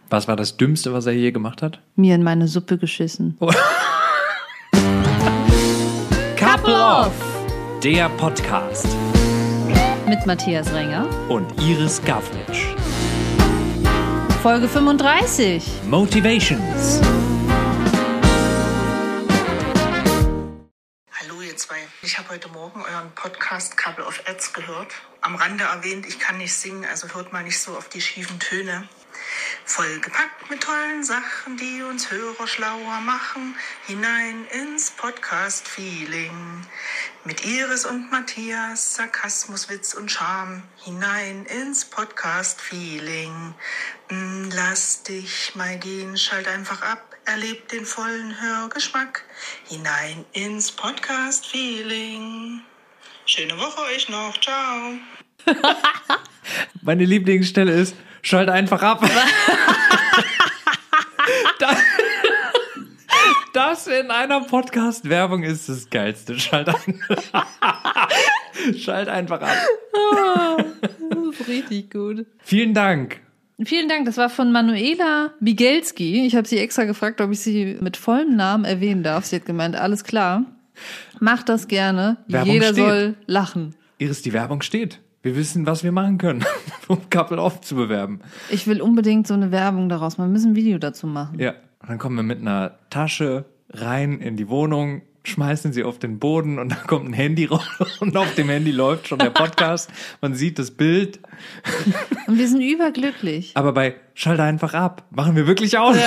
Was war das Dümmste, was er je gemacht hat? Mir in meine Suppe geschissen. Oh. Couple Off, der Podcast. Mit Matthias Renger Und Iris Gavnitsch. Folge 35. Motivations. Hallo ihr zwei. Ich habe heute Morgen euren Podcast Couple of Ads gehört. Am Rande erwähnt, ich kann nicht singen, also hört mal nicht so auf die schiefen Töne. Vollgepackt mit tollen Sachen, die uns Hörer schlauer machen, hinein ins Podcast-Feeling. Mit Iris und Matthias, Sarkasmus, Witz und Charme, hinein ins Podcast-Feeling. Lass dich mal gehen, schalt einfach ab, erlebt den vollen Hörgeschmack, hinein ins Podcast-Feeling. Schöne Woche euch noch, ciao. Meine Lieblingsstelle ist, schalt einfach ab. Das in einer Podcast-Werbung ist das Geilste. Schalt einfach ab. Das ist richtig gut. Vielen Dank. Vielen Dank, das war von Manuela Bigelski. Ich habe sie extra gefragt, ob ich sie mit vollem Namen erwähnen darf. Sie hat gemeint, alles klar, mach das gerne. Werbung Jeder steht. soll lachen. Iris, die Werbung steht. Wir wissen, was wir machen können, um Couple Off zu bewerben. Ich will unbedingt so eine Werbung daraus machen. Wir müssen ein Video dazu machen. Ja, und dann kommen wir mit einer Tasche rein in die Wohnung, schmeißen sie auf den Boden und dann kommt ein Handy raus und auf dem Handy läuft schon der Podcast. Man sieht das Bild. Und wir sind überglücklich. Aber bei Schalte einfach ab machen wir wirklich aus.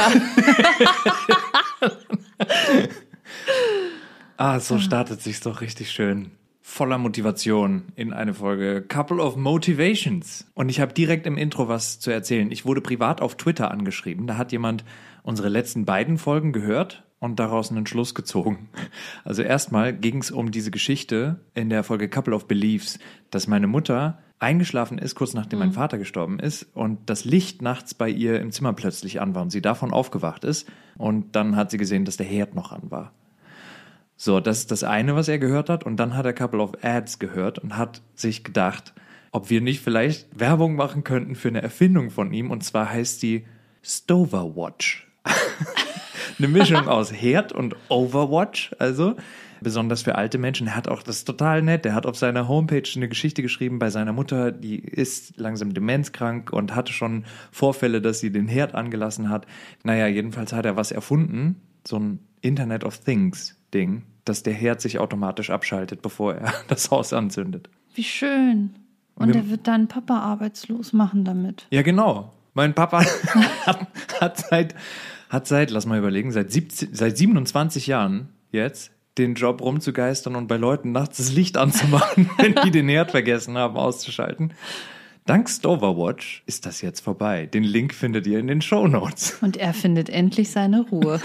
Ja. So startet sich's doch richtig schön. Voller Motivation in eine Folge Couple of Motivations. Und ich habe direkt im Intro was zu erzählen. Ich wurde privat auf Twitter angeschrieben. Da hat jemand unsere letzten beiden Folgen gehört und daraus einen Schluss gezogen. Also erstmal ging es um diese Geschichte in der Folge Couple of Beliefs, dass meine Mutter eingeschlafen ist, kurz nachdem mein Vater gestorben ist und das Licht nachts bei ihr im Zimmer plötzlich an war und sie davon aufgewacht ist. Und dann hat sie gesehen, dass der Herd noch an war. So, das ist das eine, was er gehört hat. Und dann hat er Couple of Ads gehört und hat sich gedacht, ob wir nicht vielleicht Werbung machen könnten für eine Erfindung von ihm. Und zwar heißt die Stover Watch. Eine Mischung aus Herd und Overwatch, also besonders für alte Menschen. Er hat auch, das ist total nett, er hat auf seiner Homepage eine Geschichte geschrieben bei seiner Mutter, die ist langsam demenzkrank und hatte schon Vorfälle, dass sie den Herd angelassen hat. Naja, jedenfalls hat er was erfunden, so ein Internet of Things Ding, dass der Herd sich automatisch abschaltet, bevor er das Haus anzündet. Wie schön. Und er wird deinen Papa arbeitslos machen damit. Ja, genau. Mein Papa hat seit, lass mal überlegen, seit 27 Jahren jetzt den Job rumzugeistern und bei Leuten nachts das Licht anzumachen, wenn die den Herd vergessen haben auszuschalten. Dank Stoverwatch ist das jetzt vorbei. Den Link findet ihr in den Shownotes. Und er findet endlich seine Ruhe.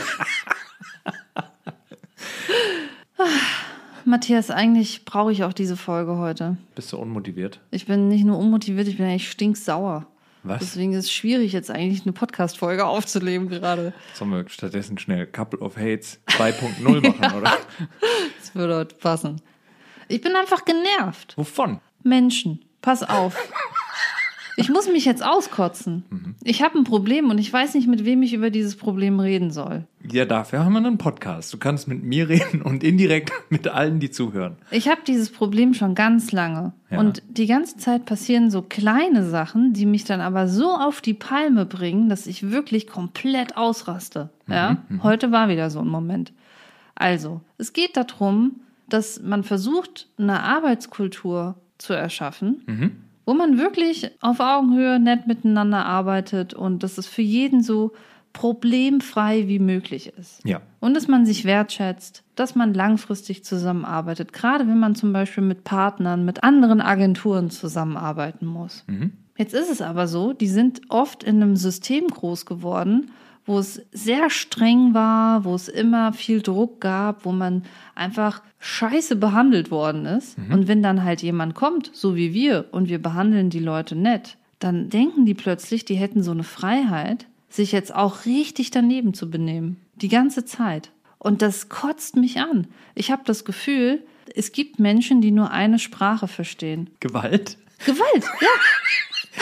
Matthias, eigentlich brauche ich auch diese Folge heute. Bist du unmotiviert? Ich bin nicht nur unmotiviert, ich bin eigentlich stinksauer. Was? Deswegen ist es schwierig, jetzt eigentlich eine Podcast-Folge aufzunehmen gerade. Sollen wir stattdessen schnell Couple of Hates 2.0 machen, oder? Das würde heute passen. Ich bin einfach genervt. Wovon? Menschen, pass auf. Ich muss mich jetzt auskotzen. Ich habe ein Problem und ich weiß nicht, mit wem ich über dieses Problem reden soll. Ja, dafür haben wir einen Podcast. Du kannst mit mir reden und indirekt mit allen, die zuhören. Ich habe dieses Problem schon ganz lange. Ja. Und die ganze Zeit passieren so kleine Sachen, die mich dann aber so auf die Palme bringen, dass ich wirklich komplett ausraste. Ja? Heute war wieder so ein Moment. Also, es geht darum, dass man versucht, eine Arbeitskultur zu erschaffen, wo man wirklich auf Augenhöhe nett miteinander arbeitet und dass es für jeden so problemfrei wie möglich ist. Ja. Und dass man sich wertschätzt, dass man langfristig zusammenarbeitet, gerade wenn man zum Beispiel mit Partnern, mit anderen Agenturen zusammenarbeiten muss. Jetzt ist es aber so, die sind oft in einem System groß geworden, wo es sehr streng war, wo es immer viel Druck gab, wo man einfach scheiße behandelt worden ist. Und wenn dann halt jemand kommt, so wie wir, und wir behandeln die Leute nett, dann denken die plötzlich, die hätten so eine Freiheit, sich jetzt auch richtig daneben zu benehmen. Die ganze Zeit. Und das kotzt mich an. Ich habe das Gefühl, es gibt Menschen, die nur eine Sprache verstehen. Gewalt? Gewalt, ja.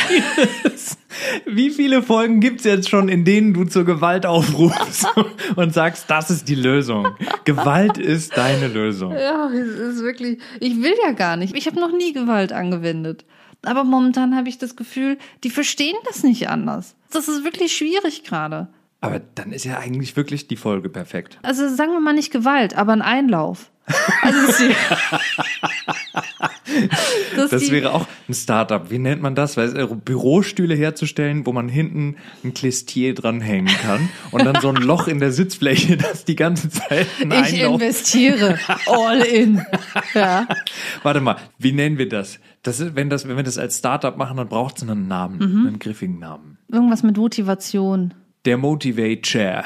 Wie viele Folgen gibt's jetzt schon, in denen du zur Gewalt aufrufst und sagst, das ist die Lösung. Gewalt ist deine Lösung. Ja, es ist wirklich, ich will ja gar nicht. Ich habe noch nie Gewalt angewendet. Aber momentan habe ich das Gefühl, die verstehen das nicht anders. Das ist wirklich schwierig gerade. Aber dann ist ja eigentlich wirklich die Folge perfekt. Also sagen wir mal nicht Gewalt, aber ein Einlauf. Also das wäre auch ein Startup. Wie nennt man das? Bürostühle herzustellen, wo man hinten ein Klistier dranhängen kann und dann so ein Loch in der Sitzfläche, das die ganze Zeit ein Einlauf... Ich investiere. All in. Ja. Warte mal, wie nennen wir das? Wenn wir das als Startup machen, dann braucht es einen Namen, einen griffigen Namen. Irgendwas mit Motivation. Der Motivate Chair.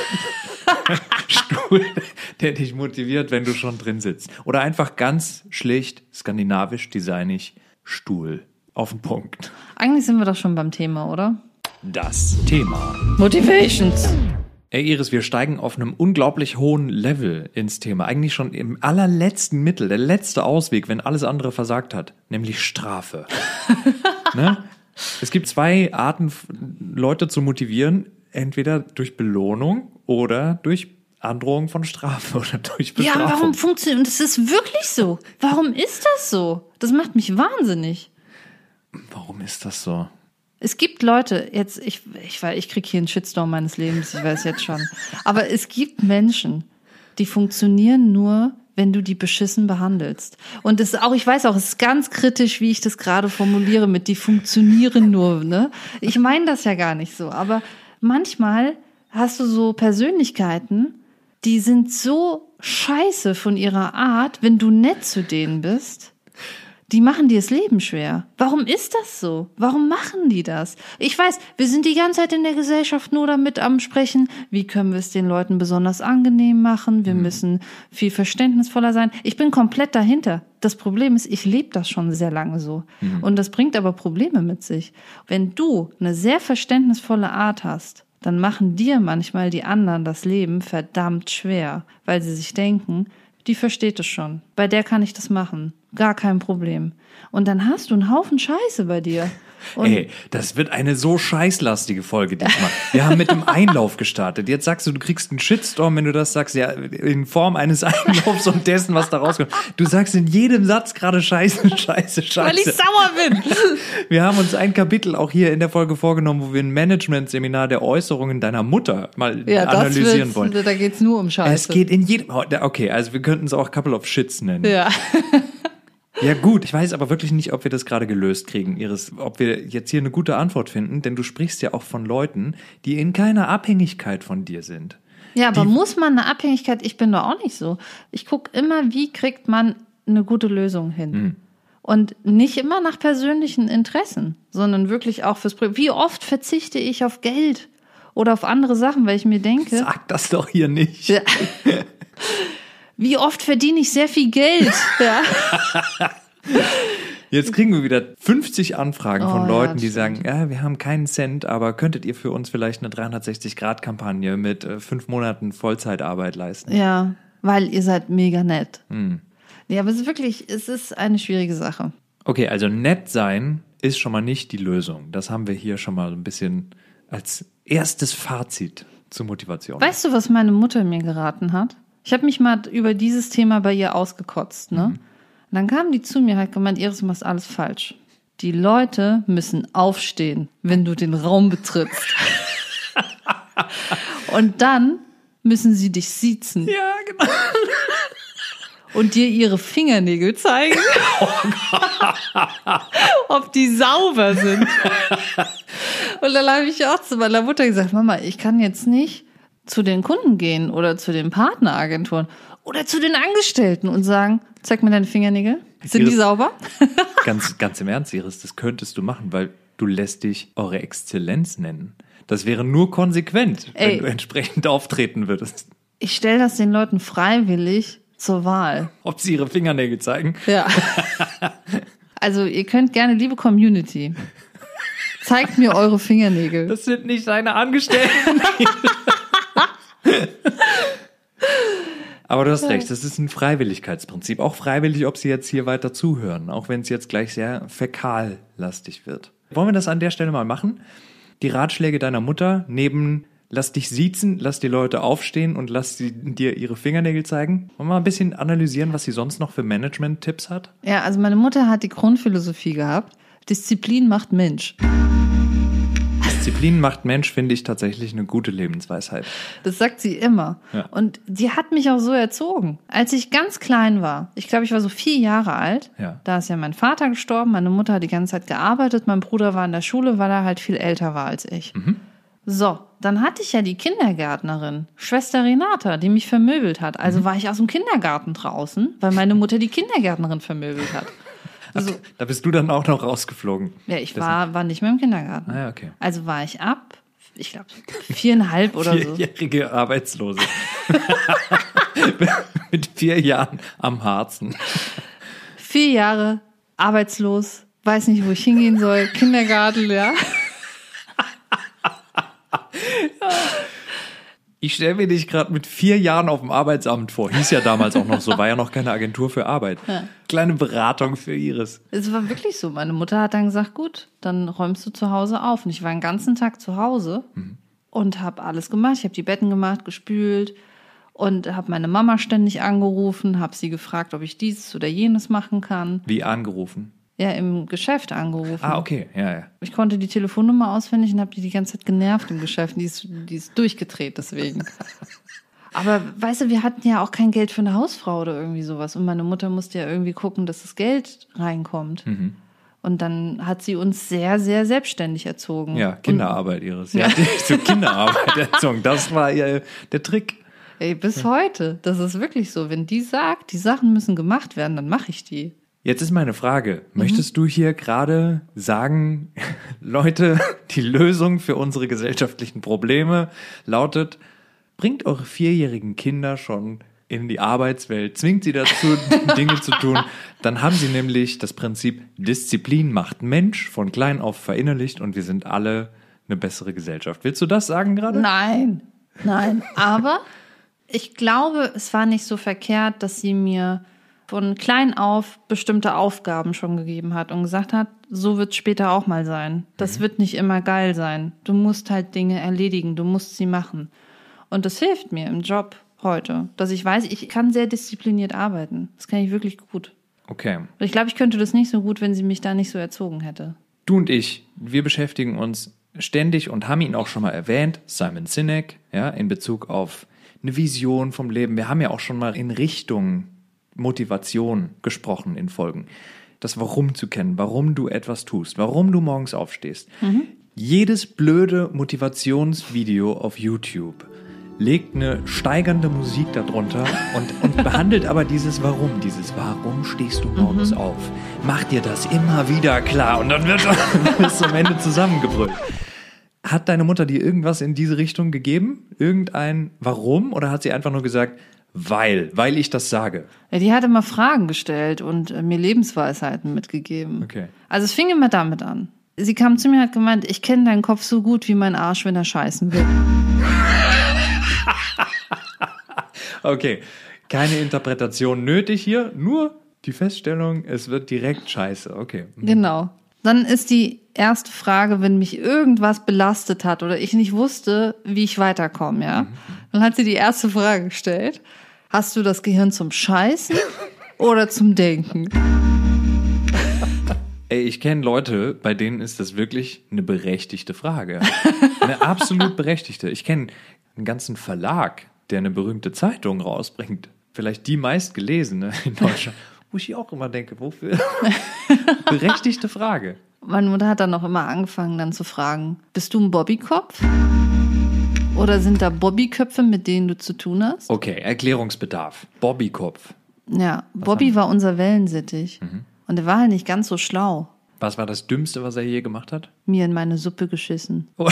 Stuhl, der dich motiviert, wenn du schon drin sitzt. Oder einfach ganz schlicht, skandinavisch, designig, Stuhl. Auf den Punkt. Eigentlich sind wir doch schon beim Thema, oder? Das Thema. Motivations. Ey Iris, wir steigen auf einem unglaublich hohen Level ins Thema. Eigentlich schon im allerletzten Mittel, der letzte Ausweg, wenn alles andere versagt hat. Nämlich Strafe. Ne? Es gibt zwei Arten, Leute zu motivieren. Entweder durch Belohnung oder durch Androhung von Strafe oder durch Bestrafung. Ja, warum funktioniert, und das ist wirklich so. Warum ist das so? Das macht mich wahnsinnig. Warum ist das so? Es gibt Leute, jetzt, ich kriege hier einen Shitstorm meines Lebens, ich weiß jetzt schon. Aber es gibt Menschen, die funktionieren nur, wenn du die beschissen behandelst. Und es auch, ich weiß auch, es ist ganz kritisch, wie ich das gerade formuliere mit die funktionieren nur, ne? Ich meine das ja gar nicht so, aber manchmal hast du so Persönlichkeiten, die sind so scheiße von ihrer Art, wenn du nett zu denen bist. Die machen dir das Leben schwer. Warum ist das so? Warum machen die das? Ich weiß, wir sind die ganze Zeit in der Gesellschaft nur damit am Sprechen, wie können wir es den Leuten besonders angenehm machen? Wir müssen viel verständnisvoller sein. Ich bin komplett dahinter. Das Problem ist, ich lebe das schon sehr lange so. Und das bringt aber Probleme mit sich. Wenn du eine sehr verständnisvolle Art hast, dann machen dir manchmal die anderen das Leben verdammt schwer, weil sie sich denken, die versteht es schon. Bei der kann ich das machen. Gar kein Problem. Und dann hast du einen Haufen Scheiße bei dir. Und ey, das wird eine so scheißlastige Folge diesmal. Wir haben mit dem Einlauf gestartet. Jetzt sagst du kriegst einen Shitstorm, wenn du das sagst, ja, in Form eines Einlaufs und dessen, was da rauskommt. Du sagst in jedem Satz gerade Scheiße. weil ich sauer bin. Wir haben uns ein Kapitel auch hier in der Folge vorgenommen, wo wir ein Management-Seminar der Äußerungen deiner Mutter mal analysieren wollen. Da geht's nur um Scheiße. Es geht in jedem... Okay, also wir könnten es auch Couple of Shits nennen. Ja. Ja gut, ich weiß aber wirklich nicht, ob wir das gerade gelöst kriegen, Iris, ob wir jetzt hier eine gute Antwort finden, denn du sprichst ja auch von Leuten, die in keiner Abhängigkeit von dir sind. Ja, aber muss man eine Abhängigkeit, ich bin doch auch nicht so. Ich gucke immer, wie kriegt man eine gute Lösung hin. Und nicht immer nach persönlichen Interessen, sondern wirklich auch fürs Projekt. Wie oft verzichte ich auf Geld oder auf andere Sachen, weil ich mir denke... Sag das doch hier nicht. Ja. Wie oft verdiene ich sehr viel Geld? Ja. Jetzt kriegen wir wieder 50 Anfragen von Leuten, die stimmt. sagen, ja, wir haben keinen Cent, aber könntet ihr für uns vielleicht eine 360-Grad-Kampagne mit 5 Monaten Vollzeitarbeit leisten? Ja, weil ihr seid mega nett. Ja, aber es ist eine schwierige Sache. Okay, also nett sein ist schon mal nicht die Lösung. Das haben wir hier schon mal ein bisschen als erstes Fazit zur Motivation. Weißt du, was meine Mutter mir geraten hat? Ich habe mich mal über dieses Thema bei ihr ausgekotzt, ne? Und dann kam die zu mir, hat gemeint, Iris, du machst alles falsch. Die Leute müssen aufstehen, wenn du den Raum betrittst. Und dann müssen sie dich siezen. Ja, genau. Und dir ihre Fingernägel zeigen, ob die sauber sind. Und dann habe ich auch zu meiner Mutter gesagt, Mama, ich kann jetzt nicht zu den Kunden gehen oder zu den Partneragenturen oder zu den Angestellten und sagen, zeig mir deine Fingernägel. Sind die sauber? Ganz im Ernst, Iris, das könntest du machen, weil du lässt dich eure Exzellenz nennen. Das wäre nur konsequent, wenn du entsprechend auftreten würdest. Ich stelle das den Leuten freiwillig zur Wahl. Ob sie ihre Fingernägel zeigen? Ja. Also ihr könnt gerne, liebe Community, zeigt mir eure Fingernägel. Das sind nicht deine Angestellten. Aber du hast recht, das ist ein Freiwilligkeitsprinzip. Auch freiwillig, ob sie jetzt hier weiter zuhören, auch wenn es jetzt gleich sehr fäkallastig wird. Wollen wir das an der Stelle mal machen? Die Ratschläge deiner Mutter neben lass dich siezen, lass die Leute aufstehen und lass dir ihre Fingernägel zeigen. Wollen wir mal ein bisschen analysieren, was sie sonst noch für Management-Tipps hat? Ja, also meine Mutter hat die Grundphilosophie gehabt, Disziplin macht Mensch. Disziplin macht Mensch, finde ich tatsächlich eine gute Lebensweisheit. Das sagt sie immer. Ja. Und die hat mich auch so erzogen. Als ich ganz klein war, ich glaube, ich war so 4 Jahre alt, da ist ja mein Vater gestorben, meine Mutter hat die ganze Zeit gearbeitet, mein Bruder war in der Schule, weil er halt viel älter war als ich. So, dann hatte ich ja die Kindergärtnerin, Schwester Renata, die mich vermöbelt hat. Also war ich aus dem Kindergarten draußen, weil meine Mutter die Kindergärtnerin vermöbelt hat. Also, da bist du dann auch noch rausgeflogen. Ja, ich war nicht mehr im Kindergarten. Ah, ja, okay. Also war ich ab, ich glaube, 4,5 oder so. 4-jährige Arbeitslose. Mit 4 Jahren am Harzen. 4 Jahre arbeitslos, weiß nicht, wo ich hingehen soll, Kindergarten, ja. Ich stelle mir dich gerade mit 4 Jahren auf dem Arbeitsamt vor. Hieß ja damals auch noch so, war ja noch keine Agentur für Arbeit. Ja. Kleine Beratung für Iris. Es war wirklich so. Meine Mutter hat dann gesagt, gut, dann räumst du zu Hause auf. Und ich war den ganzen Tag zu Hause und habe alles gemacht. Ich habe die Betten gemacht, gespült und habe meine Mama ständig angerufen, habe sie gefragt, ob ich dieses oder jenes machen kann. Wie angerufen? Ja, im Geschäft angerufen. Ah, okay, ja. Ich konnte die Telefonnummer auswendig und habe die ganze Zeit genervt im Geschäft. Die ist durchgedreht deswegen. Aber weißt du, wir hatten ja auch kein Geld für eine Hausfrau oder irgendwie sowas. Und meine Mutter musste ja irgendwie gucken, dass das Geld reinkommt. Und dann hat sie uns sehr, sehr selbstständig erzogen. Ja, Kinderarbeit Iris. Ja, zur Kinderarbeit erzogen. Das war ja der Trick. Ey, bis heute. Das ist wirklich so. Wenn die sagt, die Sachen müssen gemacht werden, dann mache ich die. Jetzt ist meine Frage, möchtest du hier gerade sagen, Leute, die Lösung für unsere gesellschaftlichen Probleme lautet, bringt eure 4-jährigen Kinder schon in die Arbeitswelt, zwingt sie dazu, Dinge zu tun, dann haben sie nämlich das Prinzip Disziplin macht Mensch von klein auf verinnerlicht und wir sind alle eine bessere Gesellschaft. Willst du das sagen gerade? Nein, aber ich glaube, es war nicht so verkehrt, dass sie mir von klein auf bestimmte Aufgaben schon gegeben hat und gesagt hat, so wird es später auch mal sein. Das wird nicht immer geil sein. Du musst halt Dinge erledigen, du musst sie machen. Und das hilft mir im Job heute, dass ich weiß, ich kann sehr diszipliniert arbeiten. Das kann ich wirklich gut. Okay. Und ich glaube, ich könnte das nicht so gut, wenn sie mich da nicht so erzogen hätte. Du und ich, wir beschäftigen uns ständig und haben ihn auch schon mal erwähnt, Simon Sinek, ja, in Bezug auf eine Vision vom Leben. Wir haben ja auch schon mal in Richtung Motivation gesprochen in Folgen. Das Warum zu kennen, warum du etwas tust, warum du morgens aufstehst. Jedes blöde Motivationsvideo auf YouTube legt eine steigernde Musik darunter und behandelt aber dieses Warum stehst du morgens auf? Mach dir das immer wieder klar und dann wird es am Ende zusammengebrüllt. Hat deine Mutter dir irgendwas in diese Richtung gegeben? Irgendein Warum? Oder hat sie einfach nur gesagt, weil ich das sage? Ja, die hat immer Fragen gestellt und mir Lebensweisheiten mitgegeben. Okay. Also es fing immer damit an. Sie kam zu mir und hat gemeint, ich kenne deinen Kopf so gut wie mein Arsch, wenn er scheißen will. Okay, keine Interpretation nötig hier, nur die Feststellung, es wird direkt scheiße. Okay. Genau. Dann ist die erste Frage, wenn mich irgendwas belastet hat oder ich nicht wusste, wie ich weiterkomme, ja. Dann hat sie die erste Frage gestellt. Hast du das Gehirn zum Scheißen oder zum Denken? Ey, ich kenne Leute, bei denen ist das wirklich eine berechtigte Frage. Eine absolut berechtigte. Ich kenne einen ganzen Verlag, der eine berühmte Zeitung rausbringt. Vielleicht die meistgelesene in Deutschland. Wo ich auch immer denke, wofür? Berechtigte Frage. Meine Mutter hat dann auch immer angefangen, dann zu fragen, bist du ein Bobbykopf? Oder sind da Bobbyköpfe, mit denen du zu tun hast? Okay, Erklärungsbedarf. Bobbykopf. Ja, Bobby war unser Wellensittich. Und er war halt nicht ganz so schlau. Was war das Dümmste, was er je gemacht hat? Mir in meine Suppe geschissen. Oh.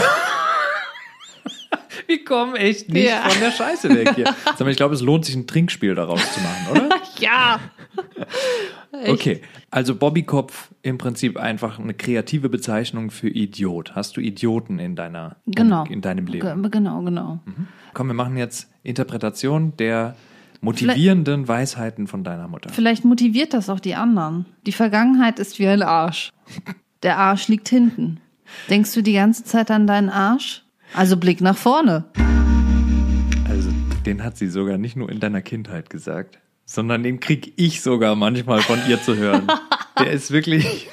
Wir kommen echt nicht von der Scheiße weg hier. Aber ich glaube, es lohnt sich, ein Trinkspiel daraus zu machen, oder? Ja. Okay, also Bobbykopf im Prinzip einfach eine kreative Bezeichnung für Idiot. Hast du Idioten in deinem Leben? Genau. Komm, wir machen jetzt Interpretation der motivierenden Weisheiten von deiner Mutter. Vielleicht motiviert das auch die anderen. Die Vergangenheit ist wie ein Arsch. Der Arsch liegt hinten. Denkst du die ganze Zeit an deinen Arsch? Also Blick nach vorne. Also, den hat sie sogar nicht nur in deiner Kindheit gesagt, sondern den krieg ich sogar manchmal von ihr zu hören. Der ist wirklich...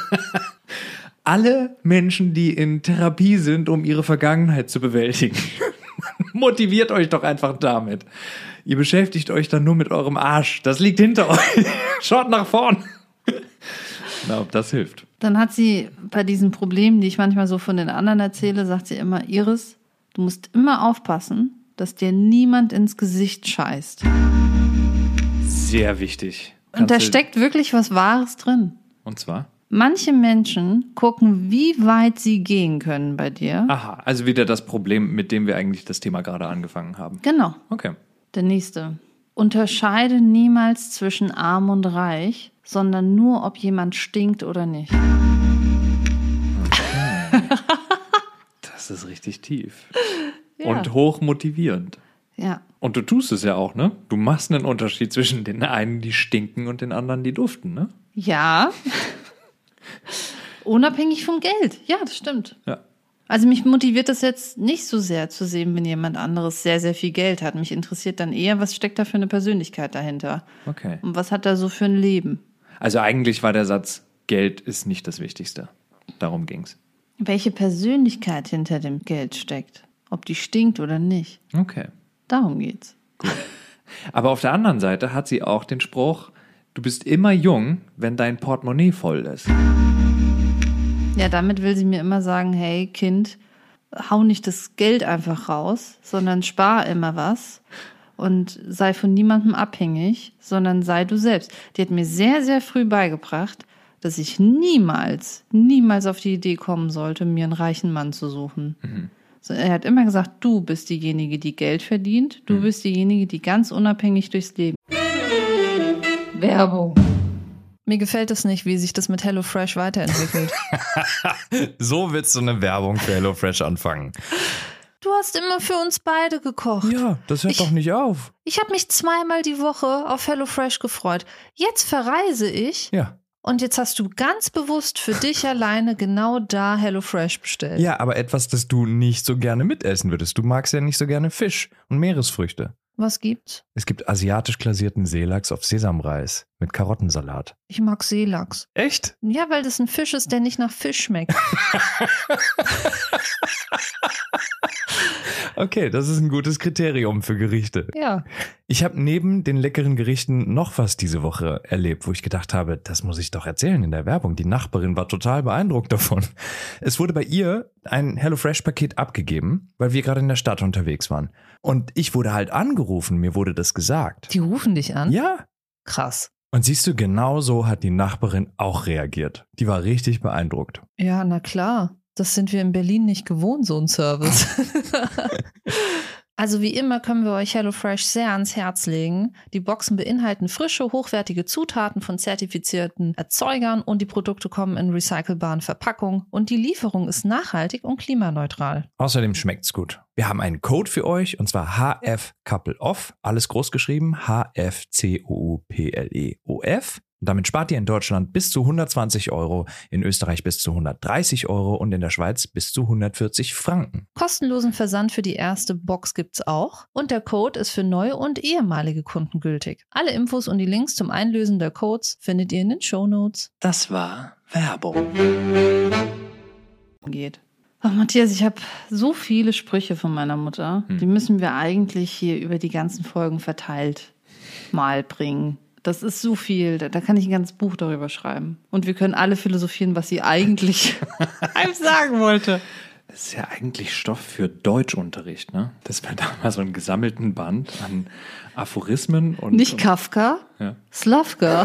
Alle Menschen, die in Therapie sind, um ihre Vergangenheit zu bewältigen, motiviert euch doch einfach damit. Ihr beschäftigt euch dann nur mit eurem Arsch. Das liegt hinter euch. Schaut nach vorn. Na, ob das hilft. Dann hat sie bei diesen Problemen, die ich manchmal so von den anderen erzähle, sagt sie immer, Iris, du musst immer aufpassen, dass dir niemand ins Gesicht scheißt. Sehr wichtig. Und da steckt wirklich was Wahres drin. Und zwar? Manche Menschen gucken, wie weit sie gehen können bei dir. Aha, also wieder das Problem, mit dem wir eigentlich das Thema gerade angefangen haben. Genau. Okay. Der nächste. Unterscheide niemals zwischen arm und reich, sondern nur, ob jemand stinkt oder nicht. Okay. Das ist richtig tief. Ja. Und hoch motivierend. Ja. Und du tust es ja auch, ne? Du machst einen Unterschied zwischen den einen, die stinken, und den anderen, die duften, ne? Ja. Unabhängig vom Geld. Ja, das stimmt. Ja. Also mich motiviert das jetzt nicht so sehr zu sehen, wenn jemand anderes sehr, sehr viel Geld hat. Mich interessiert dann eher, was steckt da für eine Persönlichkeit dahinter? Okay. Und was hat er so für ein Leben? Also eigentlich war der Satz, Geld ist nicht das Wichtigste. Darum ging's. Welche Persönlichkeit hinter dem Geld steckt? Ob die stinkt oder nicht? Okay. Darum geht's. Gut. Aber auf der anderen Seite hat sie auch den Spruch, du bist immer jung, wenn dein Portemonnaie voll ist. Ja, damit will sie mir immer sagen, hey Kind, hau nicht das Geld einfach raus, sondern spar immer was und sei von niemandem abhängig, sondern sei du selbst. Die hat mir sehr, sehr früh beigebracht, dass ich niemals auf die Idee kommen sollte, mir einen reichen Mann zu suchen. Mhm. So, er hat immer gesagt, du bist diejenige, die Geld verdient, du bist diejenige, die ganz unabhängig durchs Leben. Werbung. Mir gefällt es nicht, wie sich das mit HelloFresh weiterentwickelt. So willst du eine Werbung für HelloFresh anfangen. Du hast immer für uns beide gekocht. Ja, das hört doch nicht auf. Ich habe mich 2-mal die Woche auf HelloFresh gefreut. Jetzt verreise ich. Ja. Und jetzt hast du ganz bewusst für dich alleine genau da HelloFresh bestellt. Ja, aber etwas, das du nicht so gerne mitessen würdest. Du magst ja nicht so gerne Fisch und Meeresfrüchte. Was gibt's? Es gibt asiatisch glasierten Seelachs auf Sesamreis mit Karottensalat. Ich mag Seelachs. Echt? Ja, weil das ein Fisch ist, der nicht nach Fisch schmeckt. Okay, das ist ein gutes Kriterium für Gerichte. Ja. Ich habe neben den leckeren Gerichten noch was diese Woche erlebt, wo ich gedacht habe, das muss ich doch erzählen in der Werbung. Die Nachbarin war total beeindruckt davon. Es wurde bei ihr ein HelloFresh-Paket abgegeben, weil wir gerade in der Stadt unterwegs waren. Und ich wurde halt angerufen, mir wurde das gesagt. Die rufen dich an? Ja. Krass. Und siehst du, genau so hat die Nachbarin auch reagiert. Die war richtig beeindruckt. Ja, na klar. Das sind wir in Berlin nicht gewohnt, so ein Service. Also wie immer können wir euch HelloFresh sehr ans Herz legen. Die Boxen beinhalten frische, hochwertige Zutaten von zertifizierten Erzeugern und die Produkte kommen in recycelbaren Verpackungen und die Lieferung ist nachhaltig und klimaneutral. Außerdem schmeckt's gut. Wir haben einen Code für euch und zwar HFCoupleOff, alles groß geschrieben, HFCOUPLEOF. Damit spart ihr in Deutschland bis zu 120 €, in Österreich bis zu 130 € und in der Schweiz bis zu 140 Franken. Kostenlosen Versand für die erste Box gibt's auch und der Code ist für neue und ehemalige Kunden gültig. Alle Infos und die Links zum Einlösen der Codes findet ihr in den Shownotes. Das war Werbung. Geht. Ach Matthias, ich habe so viele Sprüche von meiner Mutter. Die müssen wir eigentlich hier über die ganzen Folgen verteilt mal bringen. Das ist so viel, da kann ich ein ganzes Buch darüber schreiben. Und wir können alle philosophieren, was sie eigentlich einem sagen wollte. Das ist ja eigentlich Stoff für Deutschunterricht, ne? Dass wir da mal so einen gesammelten Band an Aphorismen und... Nicht Kafka, ja. Slavka.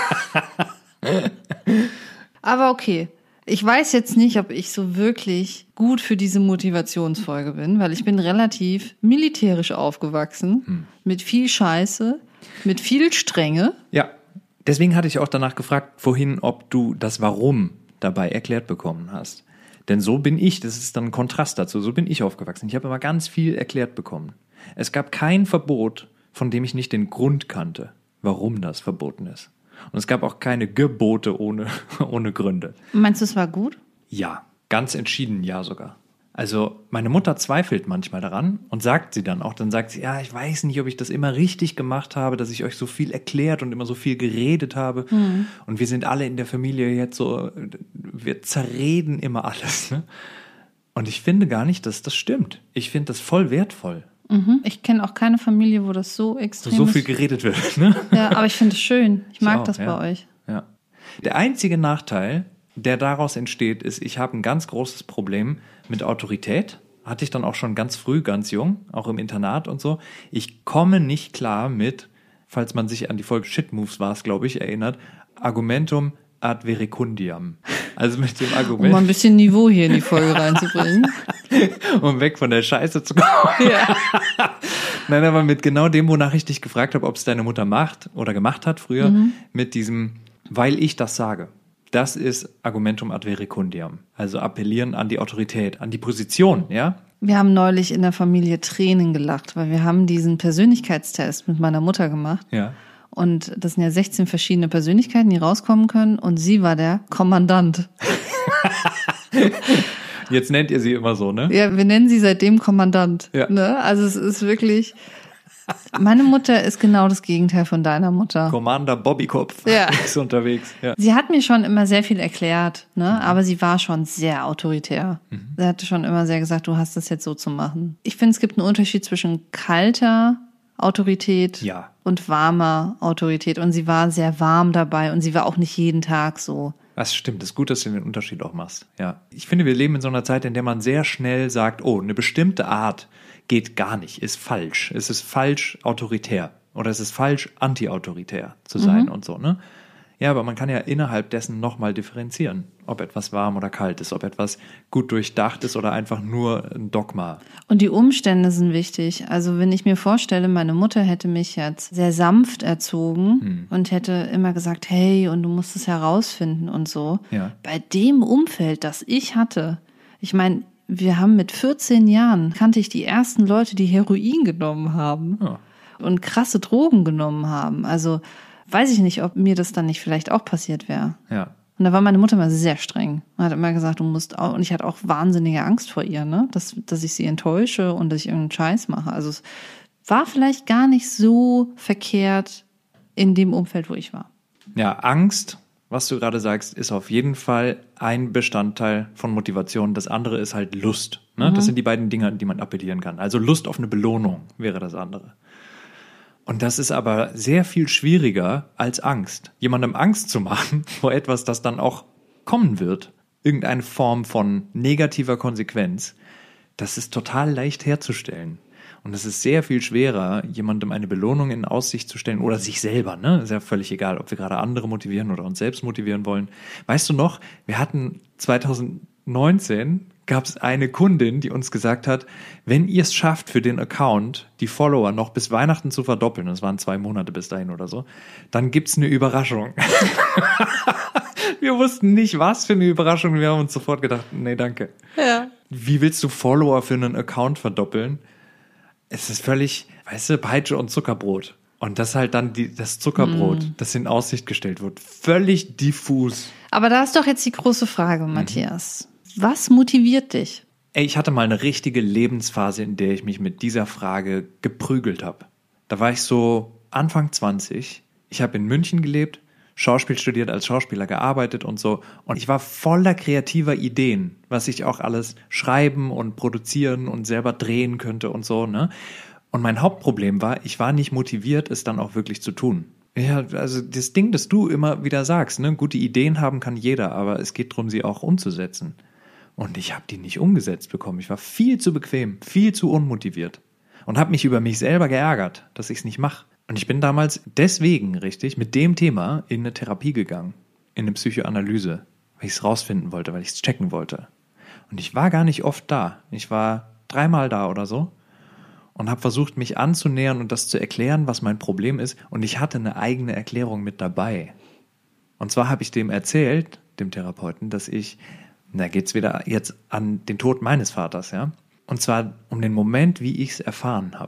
Aber okay, ich weiß jetzt nicht, ob ich so wirklich gut für diese Motivationsfolge bin, weil ich bin relativ militärisch aufgewachsen, mit viel Scheiße, mit viel Strenge. Ja, deswegen hatte ich auch danach gefragt vorhin, ob du das Warum dabei erklärt bekommen hast. Denn so bin ich, das ist dann ein Kontrast dazu, so bin ich aufgewachsen. Ich habe immer ganz viel erklärt bekommen. Es gab kein Verbot, von dem ich nicht den Grund kannte, warum das verboten ist. Und es gab auch keine Gebote ohne Gründe. Meinst du, es war gut? Ja, ganz entschieden ja sogar. Also meine Mutter zweifelt manchmal daran und sagt sie dann auch. Dann sagt sie, ja, ich weiß nicht, ob ich das immer richtig gemacht habe, dass ich euch so viel erklärt und immer so viel geredet habe. Und wir sind alle in der Familie jetzt so, wir zerreden immer alles. Ne? Und ich finde gar nicht, dass das stimmt. Ich finde das voll wertvoll. Ich kenne auch keine Familie, wo das so extrem ist. So viel geredet wird. Ne? Ja, aber ich finde es schön. Ich mag auch, das ja. bei euch. Ja. Der einzige Nachteil, der daraus entsteht, ist, ich habe ein ganz großes Problem mit Autorität. Hatte ich dann auch schon ganz früh, ganz jung, auch im Internat und so. Ich komme nicht klar mit, falls man sich an die Folge Shit Moves war es, glaube ich, erinnert, Argumentum ad verecundiam. Also mit dem Argument, Um mal ein bisschen Niveau hier in die Folge reinzubringen. um weg von der Scheiße zu kommen. Ja. Nein, aber mit genau dem, wonach ich dich gefragt habe, ob es deine Mutter macht oder gemacht hat früher, mit diesem, weil ich das sage. Das ist Argumentum ad verecundiam. Also appellieren an die Autorität, an die Position, ja? Wir haben neulich in der Familie Tränen gelacht, weil wir haben diesen Persönlichkeitstest mit meiner Mutter gemacht. Ja. Und das sind ja 16 verschiedene Persönlichkeiten, die rauskommen können. Und sie war der Kommandant. Jetzt nennt ihr sie immer so, ne? Ja, wir nennen sie seitdem Kommandant. Ja. Ne? Also es ist wirklich... Meine Mutter ist genau das Gegenteil von deiner Mutter. Commander Bobbykopf Ja. ist unterwegs. Ja. Sie hat mir schon immer sehr viel erklärt, ne? Aber sie war schon sehr autoritär. Sie hatte schon immer sehr gesagt, du hast das jetzt so zu machen. Ich finde, es gibt einen Unterschied zwischen kalter Autorität Ja. und warmer Autorität. Und sie war sehr warm dabei und sie war auch nicht jeden Tag so. Das stimmt, es ist gut, dass du den Unterschied auch machst. Ja. Ich finde, wir leben in so einer Zeit, in der man sehr schnell sagt, oh, eine bestimmte Art geht gar nicht, ist falsch. Es ist falsch autoritär oder es ist falsch anti-autoritär zu sein und so, ne? Ja, aber man kann ja innerhalb dessen nochmal differenzieren, ob etwas warm oder kalt ist, ob etwas gut durchdacht ist oder einfach nur ein Dogma. Und die Umstände sind wichtig. Also wenn ich mir vorstelle, meine Mutter hätte mich jetzt sehr sanft erzogen und hätte immer gesagt, hey, und du musst es herausfinden und so. Ja. Bei dem Umfeld, das ich hatte, ich meine, wir haben mit 14 Jahren, kannte ich die ersten Leute, die Heroin genommen haben und krasse Drogen genommen haben. Also weiß ich nicht, ob mir das dann nicht vielleicht auch passiert wäre. Ja. Und da war meine Mutter mal sehr streng. Und hat immer gesagt, du musst auch, und ich hatte auch wahnsinnige Angst vor ihr, ne, dass ich sie enttäusche und dass ich irgendeinen Scheiß mache. Also es war vielleicht gar nicht so verkehrt in dem Umfeld, wo ich war. Ja, Angst, was du gerade sagst, ist auf jeden Fall ein Bestandteil von Motivation. Das andere ist halt Lust. Ne? Das sind die beiden Dinge, an die man appellieren kann. Also Lust auf eine Belohnung wäre das andere. Und das ist aber sehr viel schwieriger als Angst. Jemandem Angst zu machen vor etwas, das dann auch kommen wird, irgendeine Form von negativer Konsequenz, das ist total leicht herzustellen. Und es ist sehr viel schwerer, jemandem eine Belohnung in Aussicht zu stellen oder sich selber, ne? Ist ja völlig egal, ob wir gerade andere motivieren oder uns selbst motivieren wollen. Weißt du noch, wir hatten 2019 gab es eine Kundin, die uns gesagt hat, wenn ihr es schafft, für den Account die Follower noch bis Weihnachten zu verdoppeln, das waren 2 Monate bis dahin oder so, dann gibt's eine Überraschung. Wir wussten nicht, was für eine Überraschung. Wir haben uns sofort gedacht, nee, danke. Ja. Wie willst du Follower für einen Account verdoppeln? Es ist völlig, weißt du, Peitsche und Zuckerbrot. Und das halt dann das Zuckerbrot, das in Aussicht gestellt wird. Völlig diffus. Aber da ist doch jetzt die große Frage, Matthias. Was motiviert dich? Ey, ich hatte mal eine richtige Lebensphase, in der ich mich mit dieser Frage geprügelt habe. Da war ich so Anfang 20. Ich habe in München gelebt, Schauspiel studiert, als Schauspieler gearbeitet und so. Und ich war voller kreativer Ideen, was ich auch alles schreiben und produzieren und selber drehen könnte und so, ne? Und mein Hauptproblem war, ich war nicht motiviert, es dann auch wirklich zu tun. Ja, also das Ding, das du immer wieder sagst, ne? Gute Ideen haben kann jeder, aber es geht darum, sie auch umzusetzen. Und ich habe die nicht umgesetzt bekommen. Ich war viel zu bequem, viel zu unmotiviert. Und habe mich über mich selber geärgert, dass ich es nicht mache. Und ich bin damals deswegen, richtig, mit dem Thema in eine Therapie gegangen. In eine Psychoanalyse. Weil ich es rausfinden wollte, weil ich es checken wollte. Und ich war gar nicht oft da. Ich war 3-mal da oder so. Und habe versucht, mich anzunähern und das zu erklären, was mein Problem ist. Und ich hatte eine eigene Erklärung mit dabei. Und zwar habe ich dem erzählt, dem Therapeuten, dass ich, da geht's wieder jetzt an den Tod meines Vaters, ja. Und zwar um den Moment, wie ich es erfahren habe.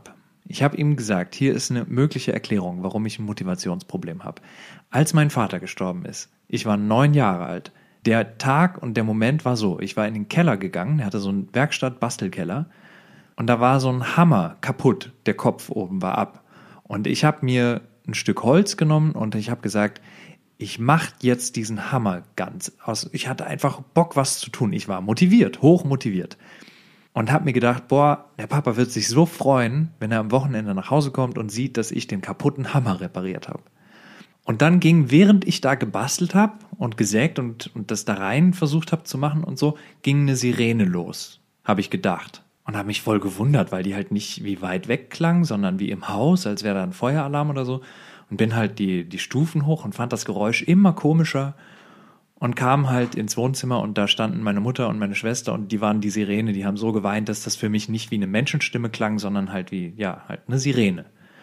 Ich habe ihm gesagt, hier ist eine mögliche Erklärung, warum ich ein Motivationsproblem habe. Als mein Vater gestorben ist, ich war 9 Jahre alt, der Tag und der Moment war so, ich war in den Keller gegangen, er hatte so einen Werkstatt-Bastelkeller und da war so ein Hammer kaputt, der Kopf oben war ab. Und ich habe mir ein Stück Holz genommen und ich habe gesagt, ich mache jetzt diesen Hammer ganz aus. Ich hatte einfach Bock, was zu tun. Ich war motiviert, hoch motiviert. Und habe mir gedacht, boah, der Papa wird sich so freuen, wenn er am Wochenende nach Hause kommt und sieht, dass ich den kaputten Hammer repariert habe. Und dann ging, während ich da gebastelt habe und gesägt und das da rein versucht habe zu machen und so, ging eine Sirene los, habe ich gedacht. Und habe mich voll gewundert, weil die halt nicht wie weit weg klang, sondern wie im Haus, als wäre da ein Feueralarm oder so. Und bin halt die Stufen hoch und fand das Geräusch immer komischer. Und kam halt ins Wohnzimmer und da standen meine Mutter und meine Schwester und die waren die Sirene, die haben so geweint, dass das für mich nicht wie eine Menschenstimme klang, sondern halt wie, ja, halt eine Sirene.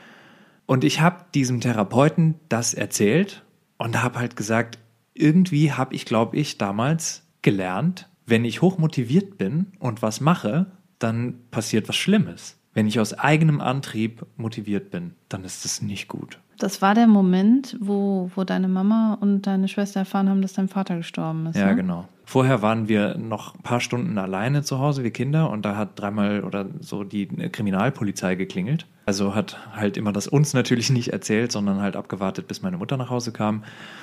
Und ich habe diesem Therapeuten das erzählt und habe halt gesagt, irgendwie habe ich, glaube ich, damals gelernt, wenn ich hochmotiviert bin und was mache, dann passiert was Schlimmes. Wenn ich aus eigenem Antrieb motiviert bin, dann ist das nicht gut. Das war der Moment, wo deine Mama und deine Schwester erfahren haben, dass dein Vater gestorben ist. Ja, ne? genau. Vorher waren wir noch ein paar Stunden alleine zu Hause, wir Kinder, und da hat 3-mal oder so die Kriminalpolizei geklingelt. Also hat halt immer das uns natürlich nicht erzählt, sondern halt abgewartet, bis meine Mutter nach Hause kam.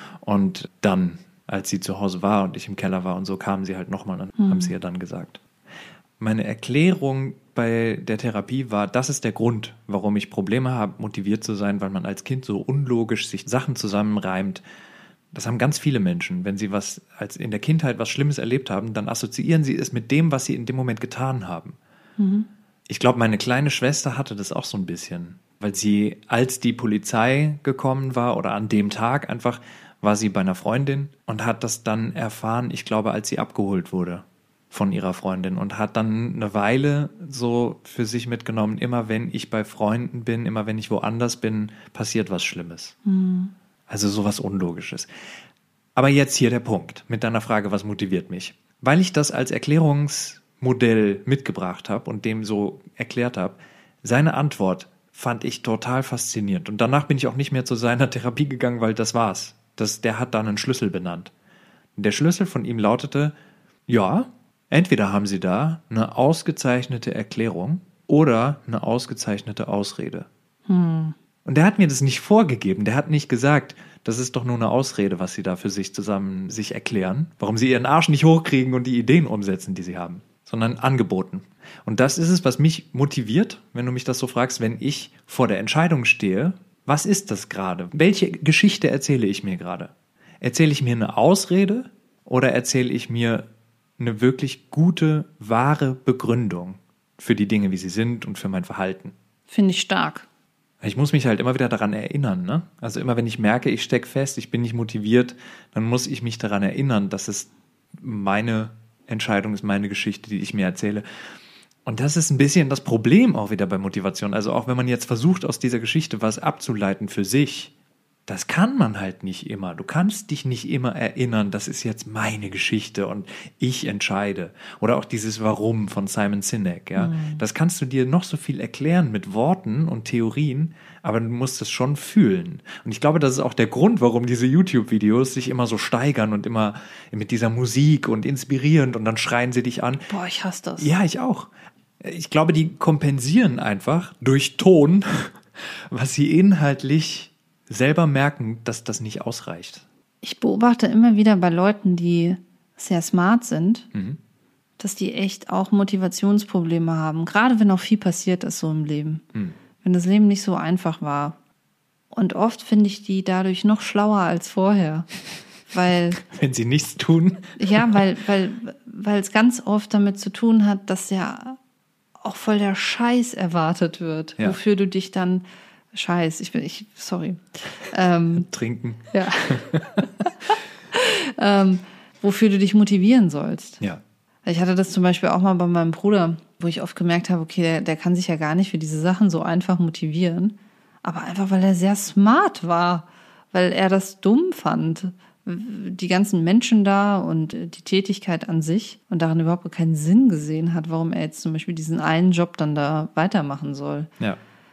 Und dann, als sie zu Hause war und ich im Keller war und so, kamen sie halt nochmal und haben sie ihr dann gesagt. Meine Erklärung bei der Therapie war, das ist der Grund, warum ich Probleme habe, motiviert zu sein, weil man als Kind so unlogisch sich Sachen zusammenreimt. Das haben ganz viele Menschen. Wenn sie als in der Kindheit was Schlimmes erlebt haben, dann assoziieren sie es mit dem, was sie in dem Moment getan haben. Mhm. Ich glaube, meine kleine Schwester hatte das auch so ein bisschen, weil sie, als die Polizei gekommen war oder an dem Tag einfach, war sie bei einer Freundin und hat das dann erfahren, ich glaube, als sie abgeholt wurde von ihrer Freundin und hat dann eine Weile so für sich mitgenommen, immer wenn ich bei Freunden bin, immer wenn ich woanders bin, passiert was Schlimmes. Mhm. Also sowas Unlogisches. Aber jetzt hier der Punkt mit deiner Frage, was motiviert mich? Weil ich das als Erklärungsmodell mitgebracht habe und dem so erklärt habe, seine Antwort fand ich total faszinierend. Und danach bin ich auch nicht mehr zu seiner Therapie gegangen, weil das war's. Der hat dann einen Schlüssel benannt. Der Schlüssel von ihm lautete, ja, entweder haben Sie da eine ausgezeichnete Erklärung oder eine ausgezeichnete Ausrede. Und der hat mir das nicht vorgegeben. Der hat nicht gesagt, das ist doch nur eine Ausrede, was Sie da für sich zusammen sich erklären, warum Sie Ihren Arsch nicht hochkriegen und die Ideen umsetzen, die Sie haben, sondern angeboten. Und das ist es, was mich motiviert, wenn du mich das so fragst, wenn ich vor der Entscheidung stehe, was ist das gerade? Welche Geschichte erzähle ich mir gerade? Erzähle ich mir eine Ausrede oder erzähle ich mir eine wirklich gute, wahre Begründung für die Dinge, wie sie sind und für mein Verhalten? Finde ich stark. Ich muss mich halt immer wieder daran erinnern, ne? Also immer, wenn ich merke, ich stecke fest, ich bin nicht motiviert, dann muss ich mich daran erinnern, dass es meine Entscheidung ist, meine Geschichte, die ich mir erzähle. Und das ist ein bisschen das Problem auch wieder bei Motivation. Also auch wenn man jetzt versucht, aus dieser Geschichte was abzuleiten für sich, das kann man halt nicht immer. Du kannst dich nicht immer erinnern, das ist jetzt meine Geschichte und ich entscheide. Oder auch dieses Warum von Simon Sinek. Ja? Das kannst du dir noch so viel erklären mit Worten und Theorien, aber du musst es schon fühlen. Und ich glaube, das ist auch der Grund, warum diese YouTube-Videos sich immer so steigern und immer mit dieser Musik und inspirierend und dann schreien sie dich an. Boah, ich hasse das. Ja, ich auch. Ich glaube, die kompensieren einfach durch Ton, was sie inhaltlich selber merken, dass das nicht ausreicht. Ich beobachte immer wieder bei Leuten, die sehr smart sind, dass die echt auch Motivationsprobleme haben. Gerade wenn auch viel passiert ist so im Leben. Wenn das Leben nicht so einfach war. Und oft finde ich die dadurch noch schlauer als vorher. Weil, wenn sie nichts tun? Ja, weil es ganz oft damit zu tun hat, dass ja auch voll der Scheiß erwartet wird, ja. Wofür du dich dann sorry. Trinken. Ja. Wofür du dich motivieren sollst. Ja. Ich hatte das zum Beispiel auch mal bei meinem Bruder, wo ich oft gemerkt habe, okay, der kann sich ja gar nicht für diese Sachen so einfach motivieren. Aber einfach, weil er sehr smart war. Weil er das dumm fand. Die ganzen Menschen da und die Tätigkeit an sich und darin überhaupt keinen Sinn gesehen hat, warum er jetzt zum Beispiel diesen einen Job dann da weitermachen soll. Ja.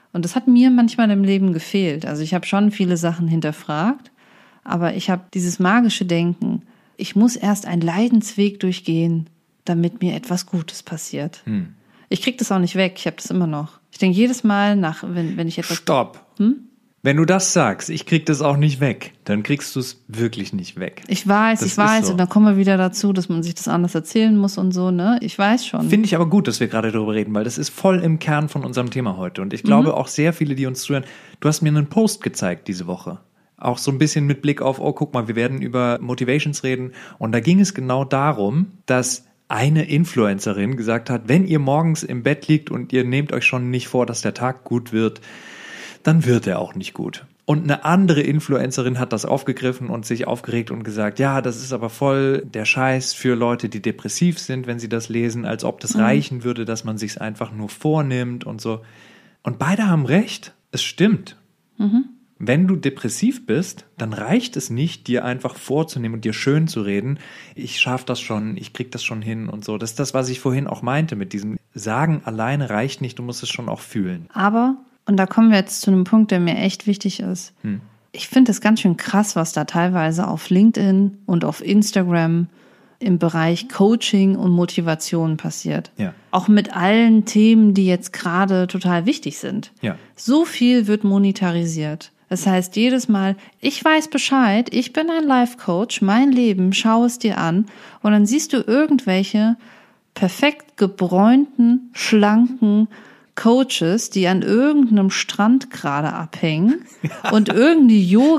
Und das hat mir manchmal im Leben gefehlt. Also ich habe schon viele Sachen hinterfragt, aber ich habe dieses magische Denken, ich muss erst einen Leidensweg durchgehen, damit mir etwas Gutes passiert. Ich kriege das auch nicht weg, ich habe das immer noch. Ich denke jedes Mal wenn ich etwas... Stopp. Wenn du das sagst, ich krieg das auch nicht weg, dann kriegst du es wirklich nicht weg. Ich weiß. So. Und dann kommen wir wieder dazu, dass man sich das anders erzählen muss und so, ne? Ich weiß schon. Finde ich aber gut, dass wir gerade darüber reden, weil das ist voll im Kern von unserem Thema heute. Und ich glaube auch sehr viele, die uns zuhören, du hast mir einen Post gezeigt diese Woche. Auch so ein bisschen mit Blick auf, oh, guck mal, wir werden über Motivations reden. Und da ging es genau darum, dass eine Influencerin gesagt hat, wenn ihr morgens im Bett liegt und ihr nehmt euch schon nicht vor, dass der Tag gut wird, dann wird er auch nicht gut. Und eine andere Influencerin hat das aufgegriffen und sich aufgeregt und gesagt, ja, das ist aber voll der Scheiß für Leute, die depressiv sind, wenn sie das lesen, als ob das reichen würde, dass man sich's einfach nur vornimmt und so. Und beide haben recht, es stimmt. Wenn du depressiv bist, dann reicht es nicht, dir einfach vorzunehmen und dir schön zu reden, ich schaffe das schon, ich krieg das schon hin und so. Das ist das, was ich vorhin auch meinte mit diesem Sagen alleine reicht nicht, du musst es schon auch fühlen. Aber, und da kommen wir jetzt zu einem Punkt, der mir echt wichtig ist. Ich finde es ganz schön krass, was da teilweise auf LinkedIn und auf Instagram im Bereich Coaching und Motivation passiert. Ja. Auch mit allen Themen, die jetzt gerade total wichtig sind. Ja. So viel wird monetarisiert. Das heißt, jedes Mal, ich weiß Bescheid, ich bin ein Life-Coach, mein Leben, schau es dir an. Und dann siehst du irgendwelche perfekt gebräunten, schlanken Coaches, die an irgendeinem Strand gerade abhängen und irgendeine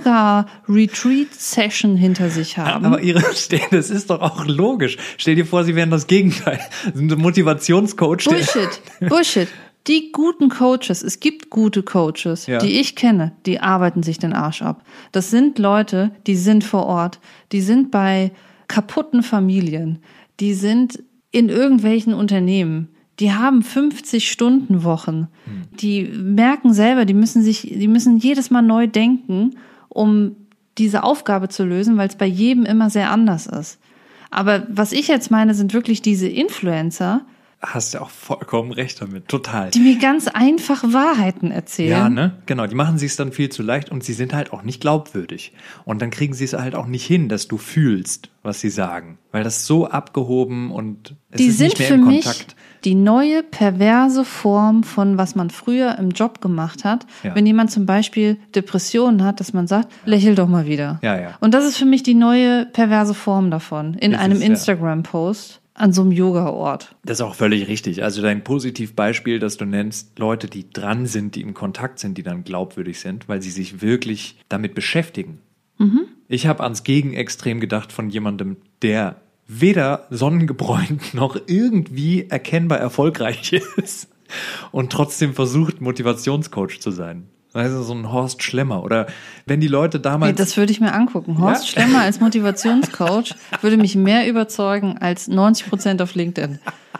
Yoga-Retreat-Session hinter sich haben. Aber das ist doch auch logisch. Stell dir vor, sie wären das Gegenteil. Sind ein Motivationscoach. Bullshit. Die guten Coaches, es gibt gute Coaches, die ich kenne, die arbeiten sich den Arsch ab. Das sind Leute, die sind vor Ort, die sind bei kaputten Familien, die sind in irgendwelchen Unternehmen, die haben 50-Stunden-Wochen, die merken selber, die müssen jedes Mal neu denken, um diese Aufgabe zu lösen, weil es bei jedem immer sehr anders ist. Aber was ich jetzt meine, sind wirklich diese Influencer, hast ja auch vollkommen recht damit, total. die mir ganz einfach Wahrheiten erzählen. Ja, ne? Genau, die machen sich dann viel zu leicht und sie sind halt auch nicht glaubwürdig. Und dann kriegen sie es halt auch nicht hin, dass du fühlst, was sie sagen. Weil das so abgehoben und es Die ist sind nicht mehr für im mich Kontakt. die neue perverse Form von, was man früher im Job gemacht hat. Ja. Wenn jemand zum Beispiel Depressionen hat, dass man sagt, lächel doch mal wieder. Ja. Und das ist für mich die neue perverse Form davon. In einem Instagram-Post. An so einem Yoga-Ort. Das ist auch völlig richtig. Also dein Positivbeispiel, das du nennst, Leute, die dran sind, die im Kontakt sind, die dann glaubwürdig sind, weil sie sich wirklich damit beschäftigen. Ich habe ans Gegenextrem gedacht von jemandem, der weder sonnengebräunt noch irgendwie erkennbar erfolgreich ist und trotzdem versucht, Motivationscoach zu sein. Also so ein Horst Schlemmer oder wenn die Leute damals... Hey, das würde ich mir angucken. Horst Schlemmer als Motivationscoach würde mich mehr überzeugen als 90% auf LinkedIn.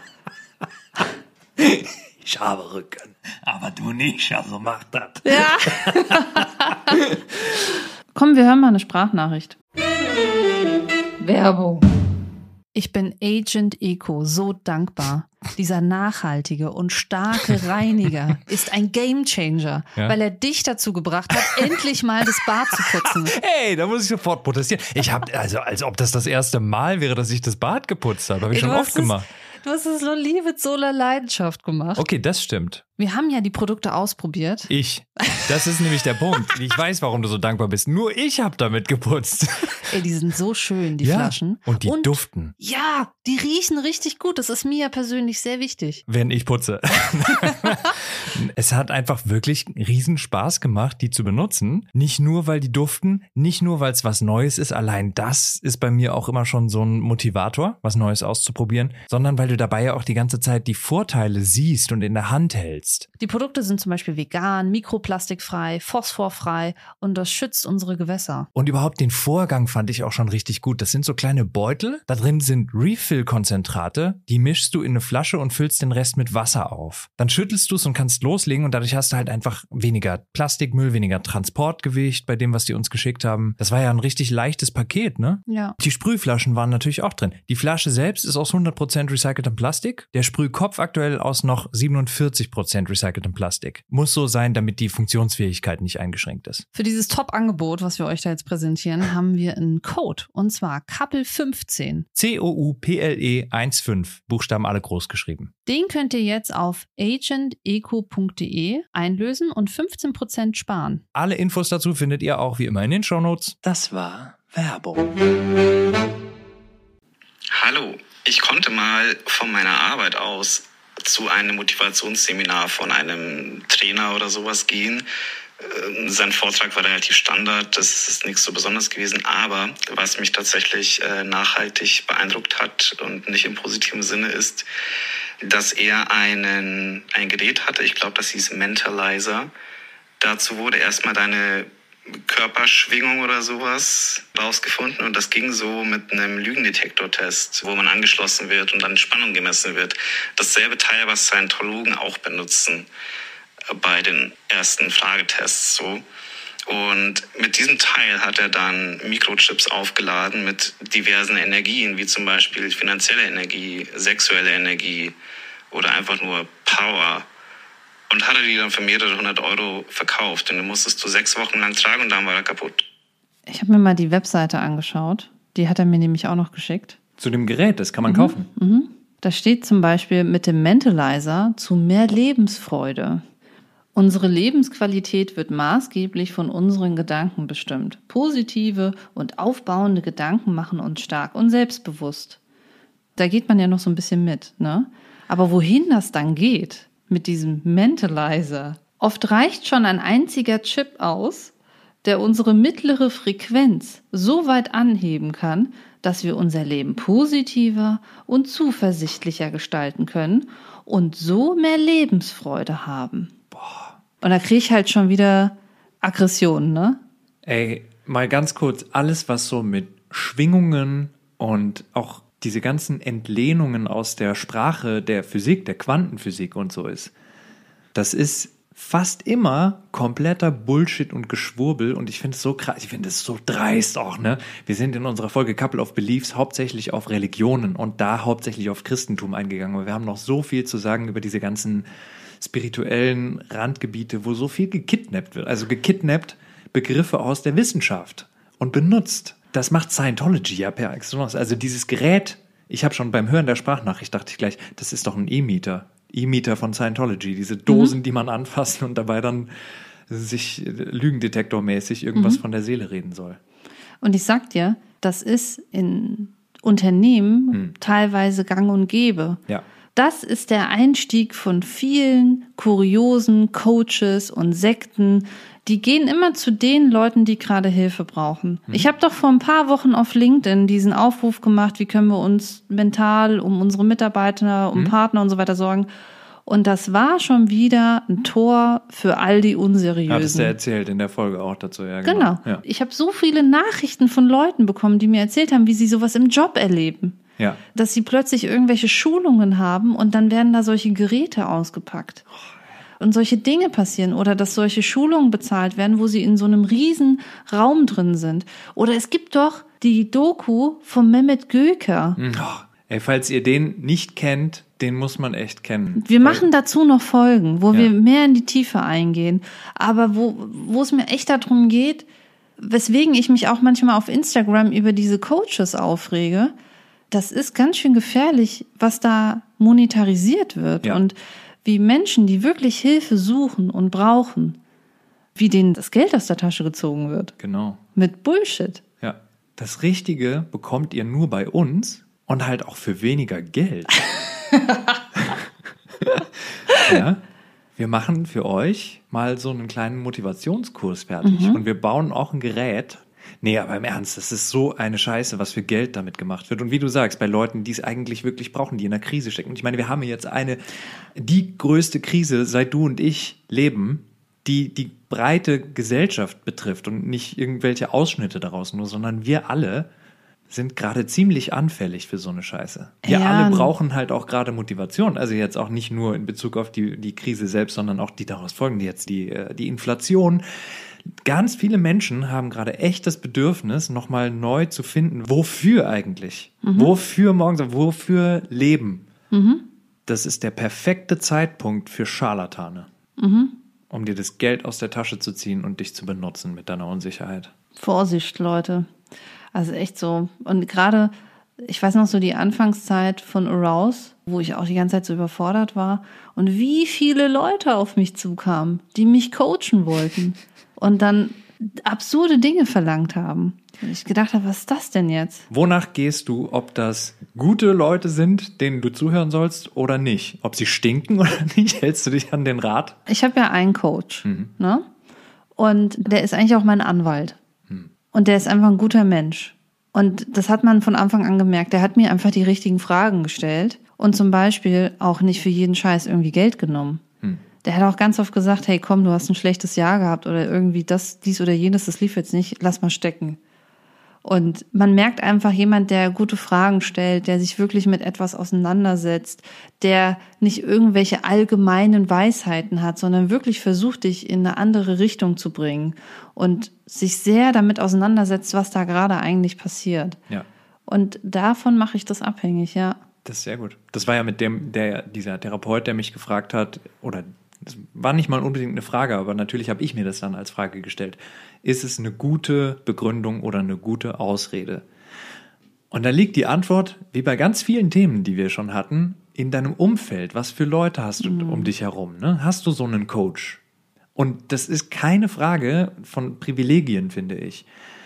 Ich habe Rücken, aber du nicht, also mach das. Ja. Komm, wir hören mal eine Sprachnachricht. Werbung. Ich bin Agent Eco so dankbar. Dieser nachhaltige und starke Reiniger ist ein Gamechanger, weil er dich dazu gebracht hat, endlich mal das Bad zu putzen. Hey, da muss ich sofort protestieren. Ich habe, also als ob das erste Mal wäre, dass ich das Bad geputzt habe. Habe ich schon oft gemacht. Du hast es so mit so einer Leidenschaft gemacht. Okay, das stimmt. Wir haben ja die Produkte ausprobiert. Das ist nämlich der Punkt. Ich weiß, warum du so dankbar bist. Nur ich habe damit geputzt. Ey, die sind so schön, die Flaschen. Und die duften. Ja, die riechen richtig gut. Das ist mir ja persönlich sehr wichtig. Wenn ich putze. Es hat einfach wirklich riesen Spaß gemacht, die zu benutzen. Nicht nur, weil die duften, nicht nur, weil es was Neues ist. Allein das ist bei mir auch immer schon so ein Motivator, was Neues auszuprobieren. Sondern weil du dabei ja auch die ganze Zeit die Vorteile siehst und in der Hand hältst. Die Produkte sind zum Beispiel vegan, mikroplastikfrei, phosphorfrei und das schützt unsere Gewässer. Und überhaupt den Vorgang fand ich auch schon richtig gut. Das sind so kleine Beutel, da drin sind Refill-Konzentrate, die mischst du in eine Flasche und füllst den Rest mit Wasser auf. Dann schüttelst du es und kannst loslegen loslegen und dadurch hast du halt einfach weniger Plastikmüll, weniger Transportgewicht bei dem, was die uns geschickt haben. Das war ja ein richtig leichtes Paket, ne? Ja. Die Sprühflaschen waren natürlich auch drin. Die Flasche selbst ist aus 100% recyceltem Plastik. Der Sprühkopf aktuell aus noch 47% recyceltem Plastik. Muss so sein, damit die Funktionsfähigkeit nicht eingeschränkt ist. Für dieses Top-Angebot, was wir euch da jetzt präsentieren, haben wir einen Code. Und zwar Couple15. COUPLE 15. Buchstaben alle groß geschrieben. Den könnt ihr jetzt auf agenteco.de einlösen und 15% sparen. Alle Infos dazu findet ihr auch wie immer in den Shownotes. Das war Werbung. Hallo, ich konnte mal von meiner Arbeit aus zu einem Motivationsseminar von einem Trainer oder sowas gehen. Sein Vortrag war relativ Standard, das ist nichts so Besonderes gewesen, aber was mich tatsächlich nachhaltig beeindruckt hat und nicht im positiven Sinne ist, dass er ein Gerät hatte, ich glaube, das hieß Mentalizer. Dazu wurde erstmal deine Körperschwingung oder sowas rausgefunden und das ging so mit einem Lügendetektortest, wo man angeschlossen wird und dann Spannung gemessen wird. Dasselbe Teil, was Scientologen auch benutzen bei den ersten Fragetests so. Und mit diesem Teil hat er dann Mikrochips aufgeladen mit diversen Energien, wie zum Beispiel finanzielle Energie, sexuelle Energie oder einfach nur Power. Und hat er die dann für mehrere 100 Euro verkauft. Und den musstest du 6 Wochen lang tragen und dann war er kaputt. Ich habe mir mal die Webseite angeschaut. Die hat er mir nämlich auch noch geschickt. Zu dem Gerät, das kann man kaufen. Da steht zum Beispiel mit dem Mentalizer zu mehr Lebensfreude. Unsere Lebensqualität wird maßgeblich von unseren Gedanken bestimmt. Positive und aufbauende Gedanken machen uns stark und selbstbewusst. Da geht man ja noch so ein bisschen mit, ne? Aber wohin das dann geht mit diesem Mentalizer? Oft reicht schon ein einziger Chip aus, der unsere mittlere Frequenz so weit anheben kann, dass wir unser Leben positiver und zuversichtlicher gestalten können und so mehr Lebensfreude haben. Und da kriege ich halt schon wieder Aggressionen, ne? Ey, mal ganz kurz, alles was so mit Schwingungen und auch diese ganzen Entlehnungen aus der Sprache der Physik, der Quantenphysik und so ist, das ist fast immer kompletter Bullshit und Geschwurbel und ich finde es so krass, ich finde es so dreist auch, ne? Wir sind in unserer Folge Couple of Beliefs hauptsächlich auf Religionen und da hauptsächlich auf Christentum eingegangen, aber wir haben noch so viel zu sagen über diese ganzen spirituellen Randgebiete, wo so viel gekidnappt wird. Also gekidnappt Begriffe aus der Wissenschaft und benutzt. Das macht Scientology ja per excellence. Also dieses Gerät, ich habe schon beim Hören der Sprachnachricht, dachte ich gleich, das ist doch ein E-Meter. E-Meter von Scientology. Diese Dosen, die man anfasst und dabei dann sich lügendetektormäßig irgendwas von der Seele reden soll. Und ich sag dir, das ist in Unternehmen teilweise gang und gäbe. Ja. Das ist der Einstieg von vielen kuriosen Coaches und Sekten. Die gehen immer zu den Leuten, die gerade Hilfe brauchen. Ich habe doch vor ein paar Wochen auf LinkedIn diesen Aufruf gemacht, wie können wir uns mental um unsere Mitarbeiter, um Partner und so weiter sorgen. Und das war schon wieder ein Tor für all die Unseriösen. Hattest du erzählt in der Folge auch dazu, ja. Genau. Ja. Ich habe so viele Nachrichten von Leuten bekommen, die mir erzählt haben, wie sie sowas im Job erleben. Ja. Dass sie plötzlich irgendwelche Schulungen haben und dann werden da solche Geräte ausgepackt. Und solche Dinge passieren oder dass solche Schulungen bezahlt werden, wo sie in so einem riesen Raum drin sind. Oder es gibt doch die Doku von Mehmet Göker. Oh, ey, falls ihr den nicht kennt, den muss man echt kennen. Wir machen dazu noch Folgen, wo wir mehr in die Tiefe eingehen. Aber wo es mir echt darum geht, weswegen ich mich auch manchmal auf Instagram über diese Coaches aufrege, das ist ganz schön gefährlich, was da monetarisiert wird. Ja. Und wie Menschen, die wirklich Hilfe suchen und brauchen, wie denen das Geld aus der Tasche gezogen wird. Genau. Mit Bullshit. Ja. Das Richtige bekommt ihr nur bei uns und halt auch für weniger Geld. Ja. Wir machen für euch mal so einen kleinen Motivationskurs fertig und wir bauen auch ein Gerät. Nee, aber im Ernst, das ist so eine Scheiße, was für Geld damit gemacht wird. Und wie du sagst, bei Leuten, die es eigentlich wirklich brauchen, die in einer Krise stecken. Und ich meine, wir haben jetzt die größte Krise, seit du und ich leben, die breite Gesellschaft betrifft und nicht irgendwelche Ausschnitte daraus nur, sondern wir alle sind gerade ziemlich anfällig für so eine Scheiße. Wir Ja. alle brauchen halt auch gerade Motivation. Also jetzt auch nicht nur in Bezug auf die Krise selbst, sondern auch die daraus folgende jetzt, die Inflation. Ganz viele Menschen haben gerade echt das Bedürfnis, nochmal neu zu finden, wofür eigentlich? Wofür morgens, wofür leben? Das ist der perfekte Zeitpunkt für Scharlatane, um dir das Geld aus der Tasche zu ziehen und dich zu benutzen mit deiner Unsicherheit. Vorsicht, Leute. Also echt so. Und gerade, ich weiß noch so die Anfangszeit von Arouse, wo ich auch die ganze Zeit so überfordert war und wie viele Leute auf mich zukamen, die mich coachen wollten und dann absurde Dinge verlangt haben. Und ich gedacht habe, was ist das denn jetzt? Wonach gehst du, ob das gute Leute sind, denen du zuhören sollst oder nicht? Ob sie stinken oder nicht? Hältst du dich an den Rat? Ich habe ja einen Coach, ne? Und der ist eigentlich auch mein Anwalt. Und der ist einfach ein guter Mensch. Und das hat man von Anfang an gemerkt. Der hat mir einfach die richtigen Fragen gestellt und zum Beispiel auch nicht für jeden Scheiß irgendwie Geld genommen. Der hat auch ganz oft gesagt, hey komm, du hast ein schlechtes Jahr gehabt oder irgendwie dies oder jenes, das lief jetzt nicht, lass mal stecken. Und man merkt einfach jemand, der gute Fragen stellt, der sich wirklich mit etwas auseinandersetzt, der nicht irgendwelche allgemeinen Weisheiten hat, sondern wirklich versucht, dich in eine andere Richtung zu bringen und sich sehr damit auseinandersetzt, was da gerade eigentlich passiert. Ja. Und davon mache ich das abhängig, ja. Das ist sehr gut. Das war ja mit dieser Therapeut, der mich gefragt hat, oder das war nicht mal unbedingt eine Frage, aber natürlich habe ich mir das dann als Frage gestellt. Ist es eine gute Begründung oder eine gute Ausrede? Und da liegt die Antwort, wie bei ganz vielen Themen, die wir schon hatten, in deinem Umfeld. Was für Leute hast du um dich herum? Ne? Hast du so einen Coach? Und das ist keine Frage von Privilegien, finde ich.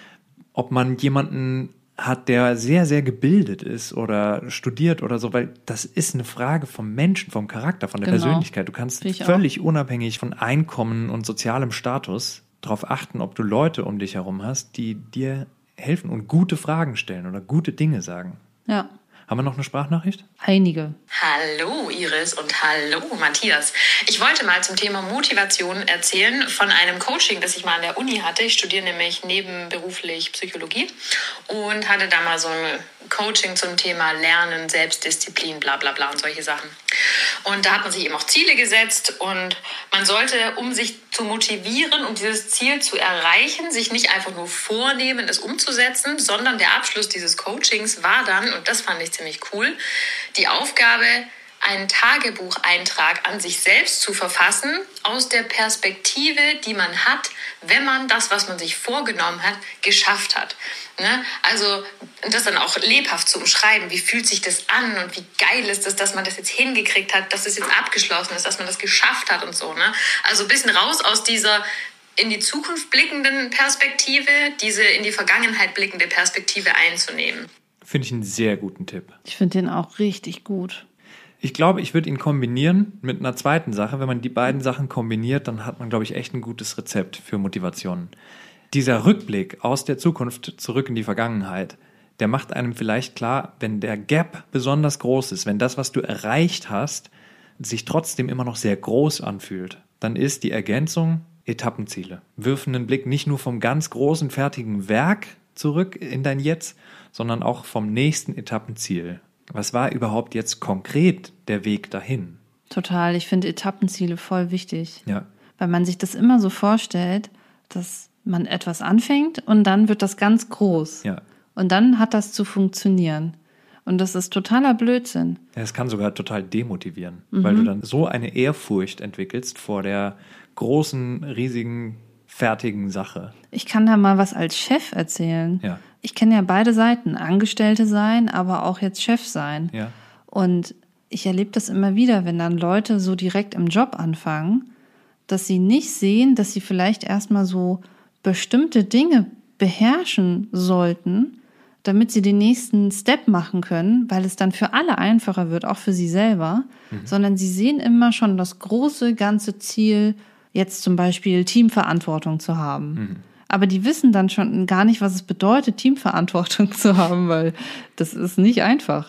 Ob man jemanden hat, der sehr, sehr gebildet ist oder studiert oder so, weil das ist eine Frage vom Menschen, vom Charakter, von der Persönlichkeit. Du kannst völlig unabhängig von Einkommen und sozialem Status darauf achten, ob du Leute um dich herum hast, die dir helfen und gute Fragen stellen oder gute Dinge sagen. Ja. Haben wir noch eine Sprachnachricht? Einige. Hallo Iris und hallo Matthias. Ich wollte mal zum Thema Motivation erzählen von einem Coaching, das ich mal an der Uni hatte. Ich studiere nämlich nebenberuflich Psychologie und hatte da mal so ein Coaching zum Thema Lernen, Selbstdisziplin, bla bla bla und solche Sachen. Und da hat man sich eben auch Ziele gesetzt und man sollte, um sich zu motivieren und dieses Ziel zu erreichen, sich nicht einfach nur vornehmen, es umzusetzen, sondern der Abschluss dieses Coachings war dann, und das fand ich ziemlich cool, die Aufgabe, einen Tagebucheintrag an sich selbst zu verfassen, aus der Perspektive, die man hat, wenn man das, was man sich vorgenommen hat, geschafft hat. Ne? Also das dann auch lebhaft zu umschreiben, wie fühlt sich das an und wie geil ist es, dass man das jetzt hingekriegt hat, dass es jetzt abgeschlossen ist, dass man das geschafft hat und so. Ne? Also ein bisschen raus aus dieser in die Zukunft blickenden Perspektive, diese in die Vergangenheit blickende Perspektive einzunehmen. Finde ich einen sehr guten Tipp. Ich finde den auch richtig gut. Ich glaube, ich würde ihn kombinieren mit einer zweiten Sache. Wenn man die beiden Sachen kombiniert, dann hat man, glaube ich, echt ein gutes Rezept für Motivation. Dieser Rückblick aus der Zukunft zurück in die Vergangenheit, der macht einem vielleicht klar, wenn der Gap besonders groß ist, wenn das, was du erreicht hast, sich trotzdem immer noch sehr groß anfühlt, dann ist die Ergänzung Etappenziele. Wirf einen Blick nicht nur vom ganz großen, fertigen Werk zurück in dein Jetzt, sondern auch vom nächsten Etappenziel. Was war überhaupt jetzt konkret der Weg dahin? Total, ich finde Etappenziele voll wichtig. Ja. Weil man sich das immer so vorstellt, dass man etwas anfängt und dann wird das ganz groß. Ja. Und dann hat das zu funktionieren. Und das ist totaler Blödsinn. Ja, es kann sogar total demotivieren, weil du dann so eine Ehrfurcht entwickelst vor der großen, riesigen, fertigen Sache. Ich kann da mal was als Chef erzählen. Ja. Ich kenne ja beide Seiten, Angestellte sein, aber auch jetzt Chef sein. Ja. Und ich erlebe das immer wieder, wenn dann Leute so direkt im Job anfangen, dass sie nicht sehen, dass sie vielleicht erstmal so bestimmte Dinge beherrschen sollten, damit sie den nächsten Step machen können, weil es dann für alle einfacher wird, auch für sie selber, sondern sie sehen immer schon das große, ganze Ziel, jetzt zum Beispiel Teamverantwortung zu haben. Aber die wissen dann schon gar nicht, was es bedeutet, Teamverantwortung zu haben, weil das ist nicht einfach.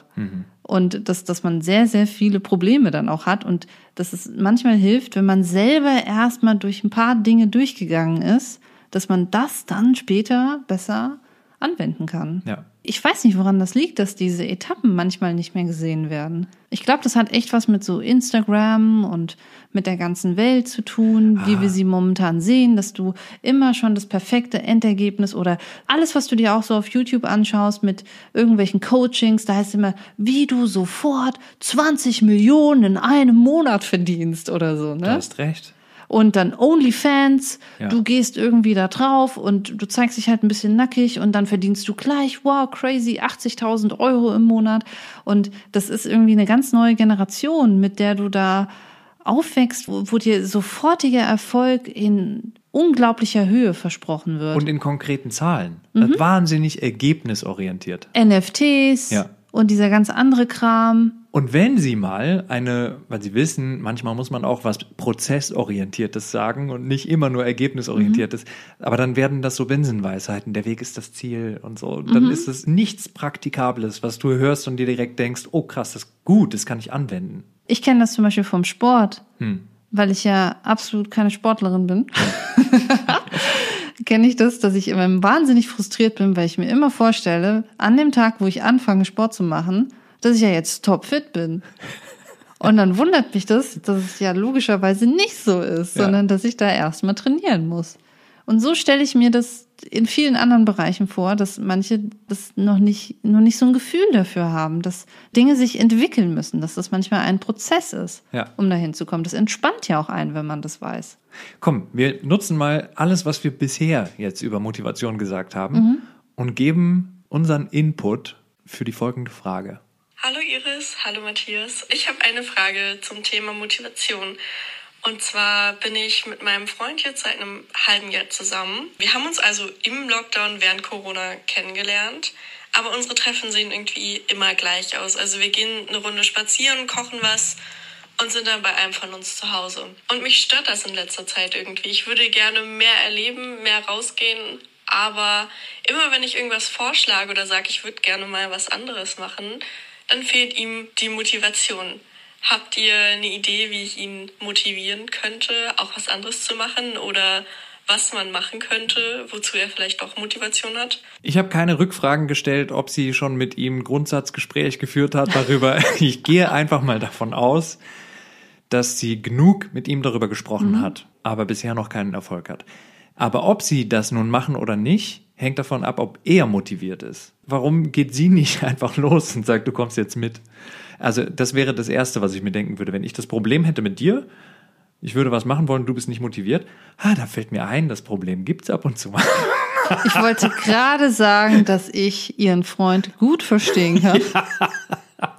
Und dass man sehr, sehr viele Probleme dann auch hat und dass es manchmal hilft, wenn man selber erstmal durch ein paar Dinge durchgegangen ist, dass man das dann später besser anwenden kann. Ja. Ich weiß nicht, woran das liegt, dass diese Etappen manchmal nicht mehr gesehen werden. Ich glaube, das hat echt was mit so Instagram und mit der ganzen Welt zu tun, wie wir sie momentan sehen, dass du immer schon das perfekte Endergebnis oder alles, was du dir auch so auf YouTube anschaust mit irgendwelchen Coachings, da heißt immer, wie du sofort 20 Millionen in einem Monat verdienst oder so, ne? Du hast recht. Und dann OnlyFans, Ja. du gehst irgendwie da drauf und du zeigst dich halt ein bisschen nackig und dann verdienst du gleich, wow, crazy, 80.000 Euro im Monat. Und das ist irgendwie eine ganz neue Generation, mit der du da aufwächst, wo dir sofortiger Erfolg in unglaublicher Höhe versprochen wird. Und in konkreten Zahlen. Wahnsinnig ergebnisorientiert. NFTs Ja. und dieser ganz andere Kram. Und wenn Sie mal weil Sie wissen, manchmal muss man auch was Prozessorientiertes sagen und nicht immer nur Ergebnisorientiertes, aber dann werden das so Binsenweisheiten, der Weg ist das Ziel und so. Und dann ist es nichts Praktikables, was du hörst und dir direkt denkst, oh krass, das ist gut, das kann ich anwenden. Ich kenne das zum Beispiel vom Sport, weil ich ja absolut keine Sportlerin bin. Kenne ich das, dass ich immer wahnsinnig frustriert bin, weil ich mir immer vorstelle, an dem Tag, wo ich anfange, Sport zu machen, dass ich ja jetzt topfit bin. Und dann wundert mich das, dass es ja logischerweise nicht so ist, sondern dass ich da erstmal trainieren muss. Und so stelle ich mir das in vielen anderen Bereichen vor, dass manche das noch nicht so ein Gefühl dafür haben, dass Dinge sich entwickeln müssen, dass das manchmal ein Prozess ist, um dahin zu kommen. Das entspannt ja auch einen, wenn man das weiß. Komm, wir nutzen mal alles, was wir bisher jetzt über Motivation gesagt haben und geben unseren Input für die folgende Frage. Hallo Iris, hallo Matthias. Ich habe eine Frage zum Thema Motivation. Und zwar bin ich mit meinem Freund jetzt seit einem halben Jahr zusammen. Wir haben uns also im Lockdown während Corona kennengelernt. Aber unsere Treffen sehen irgendwie immer gleich aus. Also wir gehen eine Runde spazieren, kochen was und sind dann bei einem von uns zu Hause. Und mich stört das in letzter Zeit irgendwie. Ich würde gerne mehr erleben, mehr rausgehen. Aber immer wenn ich irgendwas vorschlage oder sage, ich würde gerne mal was anderes machen, dann fehlt ihm die Motivation. Habt ihr eine Idee, wie ich ihn motivieren könnte, auch was anderes zu machen oder was man machen könnte, wozu er vielleicht doch Motivation hat? Ich habe keine Rückfragen gestellt, ob sie schon mit ihm ein Grundsatzgespräch geführt hat darüber. Ich gehe einfach mal davon aus, dass sie genug mit ihm darüber gesprochen hat, aber bisher noch keinen Erfolg hat. Aber ob sie das nun machen oder nicht, hängt davon ab, ob er motiviert ist. Warum geht sie nicht einfach los und sagt, du kommst jetzt mit? Also das wäre das Erste, was ich mir denken würde. Wenn ich das Problem hätte mit dir, ich würde was machen wollen, du bist nicht motiviert, da fällt mir ein, das Problem gibt's ab und zu mal. Ich wollte gerade sagen, dass ich ihren Freund gut verstehen kann. Ja.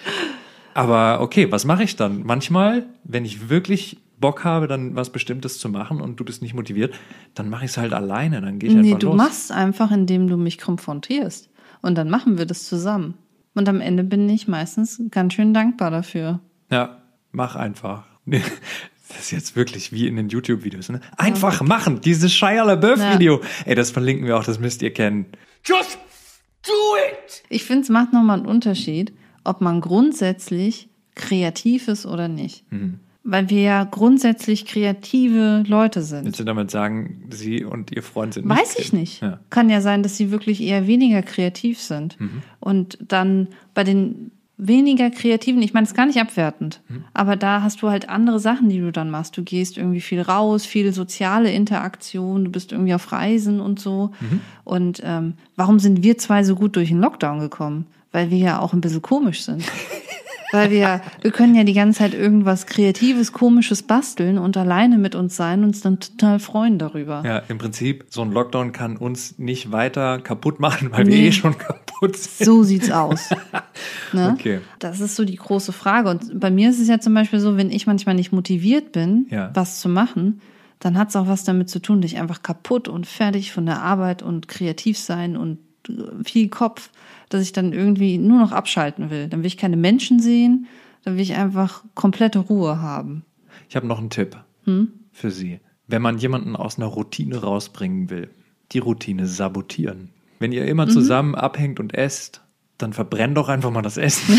Aber okay, was mache ich dann? Manchmal, wenn ich wirklich Bock habe, dann was Bestimmtes zu machen und du bist nicht motiviert, dann mache ich es halt alleine, dann gehe ich einfach los. Nee, du machst einfach, indem du mich konfrontierst. Und dann machen wir das zusammen. Und am Ende bin ich meistens ganz schön dankbar dafür. Ja, mach einfach. Das ist jetzt wirklich wie in den YouTube-Videos, ne? Einfach machen, dieses Shia LaBeouf-Video. Ja. Ey, das verlinken wir auch, das müsst ihr kennen. Just do it! Ich finde, es macht nochmal einen Unterschied, ob man grundsätzlich kreativ ist oder nicht. Weil wir ja grundsätzlich kreative Leute sind. Willst du damit sagen, Sie und Ihr Freund sind nicht Weiß ich nicht. Ja. Kann ja sein, dass sie wirklich eher weniger kreativ sind. Und dann bei den weniger Kreativen, ich meine, es ist gar nicht abwertend, aber da hast du halt andere Sachen, die du dann machst. Du gehst irgendwie viel raus, viel soziale Interaktion, du bist irgendwie auf Reisen und so. Und warum sind wir zwei so gut durch den Lockdown gekommen? Weil wir ja auch ein bisschen komisch sind. Weil wir können ja die ganze Zeit irgendwas Kreatives, Komisches basteln und alleine mit uns sein und uns dann total freuen darüber. Ja, im Prinzip, so ein Lockdown kann uns nicht weiter kaputt machen, weil wir schon kaputt sind. So sieht's aus. Ne? Okay. Das ist so die große Frage. Und bei mir ist es ja zum Beispiel so, wenn ich manchmal nicht motiviert bin, was zu machen, dann hat's auch was damit zu tun, dass ich einfach kaputt und fertig von der Arbeit und kreativ sein und viel Kopf, dass ich dann irgendwie nur noch abschalten will. Dann will ich keine Menschen sehen, dann will ich einfach komplette Ruhe haben. Ich habe noch einen Tipp für Sie. Wenn man jemanden aus einer Routine rausbringen will, die Routine sabotieren. Wenn ihr immer zusammen abhängt und esst, dann verbrennt doch einfach mal das Essen.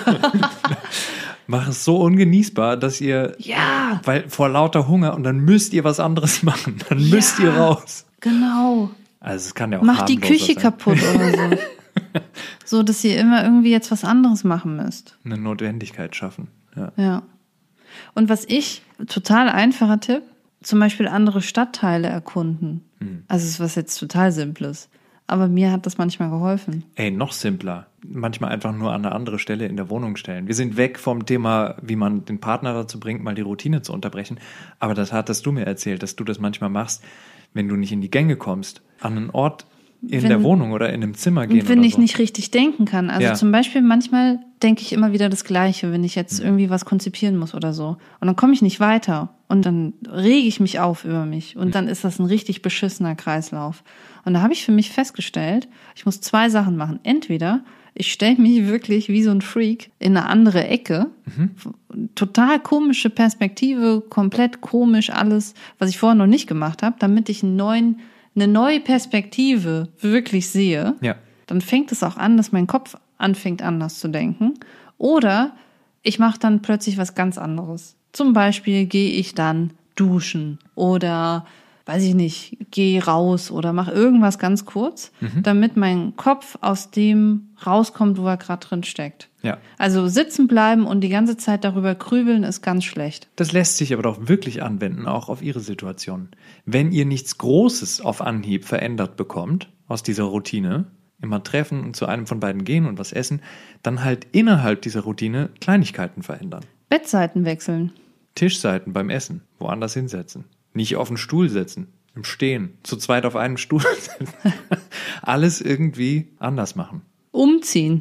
Mach es so ungenießbar, dass ihr, weil vor lauter Hunger, und dann müsst ihr was anderes machen. Dann müsst ihr raus. Genau. Also es kann ja auch Macht die harmloser Küche sein. kaputt oder so. So, dass ihr immer irgendwie jetzt was anderes machen müsst. Eine Notwendigkeit schaffen. Ja. Ja. Und was total einfacher Tipp, zum Beispiel andere Stadtteile erkunden. Also es ist was jetzt total Simples. Aber mir hat das manchmal geholfen. Ey, noch simpler. Manchmal einfach nur an eine andere Stelle in der Wohnung stellen. Wir sind weg vom Thema, wie man den Partner dazu bringt, mal die Routine zu unterbrechen. Aber das hattest du mir erzählt, dass du das manchmal machst, wenn du nicht in die Gänge kommst, an einen Ort in der Wohnung oder in einem Zimmer gehen. Und wenn oder ich so. nicht richtig denken kann. Also Ja. zum Beispiel manchmal denke ich immer wieder das Gleiche, wenn ich jetzt irgendwie was konzipieren muss oder so. Und dann komme ich nicht weiter. Und dann rege ich mich auf über mich. Und dann ist das ein richtig beschissener Kreislauf. Und da habe ich für mich festgestellt, ich muss 2 Sachen machen. Entweder ich stelle mich wirklich wie so ein Freak in eine andere Ecke. Total komische Perspektive, komplett komisch alles, was ich vorher noch nicht gemacht habe, damit ich eine neue Perspektive wirklich sehe. Ja. Dann fängt es auch an, dass mein Kopf anfängt anders zu denken. Oder ich mache dann plötzlich was ganz anderes. Zum Beispiel gehe ich dann duschen oder, weiß ich nicht, gehe raus oder mache irgendwas ganz kurz, damit mein Kopf aus dem rauskommt, wo er gerade drin steckt. Ja. Also sitzen bleiben und die ganze Zeit darüber grübeln ist ganz schlecht. Das lässt sich aber doch wirklich anwenden, auch auf Ihre Situation. Wenn ihr nichts Großes auf Anhieb verändert bekommt aus dieser Routine, immer treffen und zu einem von beiden gehen und was essen, dann halt innerhalb dieser Routine Kleinigkeiten verändern. Bettseiten wechseln. Tischseiten beim Essen, woanders hinsetzen. Nicht auf den Stuhl setzen, im Stehen, zu zweit auf einem Stuhl sitzen. Alles irgendwie anders machen. Umziehen.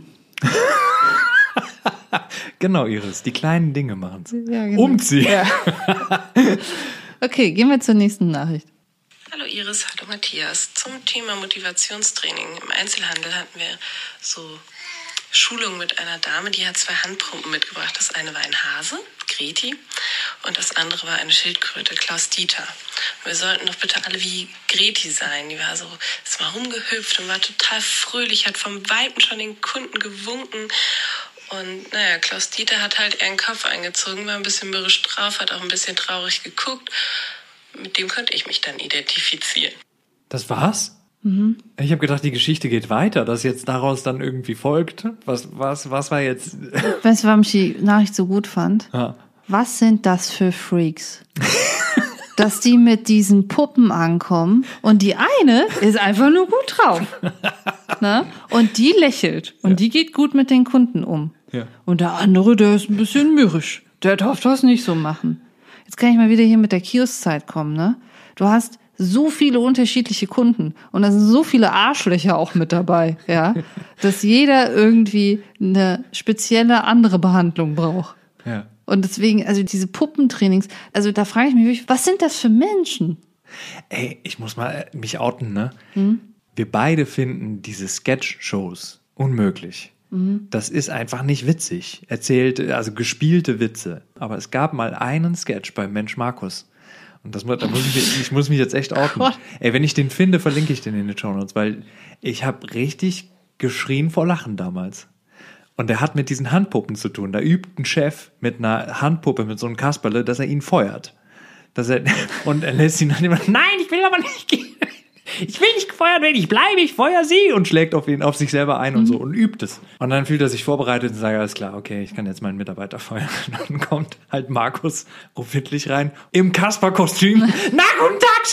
Genau, Iris, die kleinen Dinge machen's. Ja, genau. Umziehen. Ja. Okay, gehen wir zur nächsten Nachricht. Hallo Iris, hallo Matthias. Zum Thema Motivationstraining. Im Einzelhandel hatten wir so Schulung mit einer Dame, die hat 2 Handpumpen mitgebracht. Das eine war ein Hase, Greti, und das andere war eine Schildkröte, Klaus Dieter. Und wir sollten doch bitte alle wie Greti sein. Die war so, ist mal rumgehüpft und war total fröhlich, hat vom Weiten schon den Kunden gewunken. Und naja, Klaus Dieter hat halt ihren Kopf eingezogen, war ein bisschen mürrisch drauf, hat auch ein bisschen traurig geguckt. Mit dem konnte ich mich dann identifizieren. Das war's? Ich habe gedacht, die Geschichte geht weiter, dass jetzt daraus dann irgendwie folgt. Was war jetzt? Weißt du, warum ich die Nachricht so gut fand? Ja. Was sind das für Freaks? Dass die mit diesen Puppen ankommen und die eine ist einfach nur gut drauf. Ne? Und die lächelt und die geht gut mit den Kunden um. Ja. Und der andere, der ist ein bisschen mürrisch. Der darf das nicht so machen. Jetzt kann ich mal wieder hier mit der Kioszeit kommen. Ne? Du hast so viele unterschiedliche Kunden und da sind so viele Arschlöcher auch mit dabei, ja, dass jeder irgendwie eine spezielle andere Behandlung braucht. Ja. Und deswegen, also diese Puppentrainings, also da frage ich mich wirklich, was sind das für Menschen? Ey, ich muss mal mich outen, ne? Wir beide finden diese Sketch-Shows unmöglich. Das ist einfach nicht witzig. Also gespielte Witze. Aber es gab mal einen Sketch beim Mensch Markus. Und ich muss mich jetzt echt outen. Gott. Ey, wenn ich den finde, verlinke ich den in den Shownotes, weil ich habe richtig geschrien vor Lachen damals. Und der hat mit diesen Handpuppen zu tun. Da übt ein Chef mit einer Handpuppe, mit so einem Kasperle, dass er ihn feuert. Und er lässt ihn dann immer, nein, ich will aber nicht gehen. Ich will nicht gefeuert werden, ich feuer sie und schlägt auf sich selber ein und so und übt es. Und dann fühlt er sich vorbereitet und sagt, alles klar, okay, ich kann jetzt meinen Mitarbeiter feuern. Und dann kommt halt Markus ruffentlich rein, im Kasper-Kostüm. Na, guten Tag,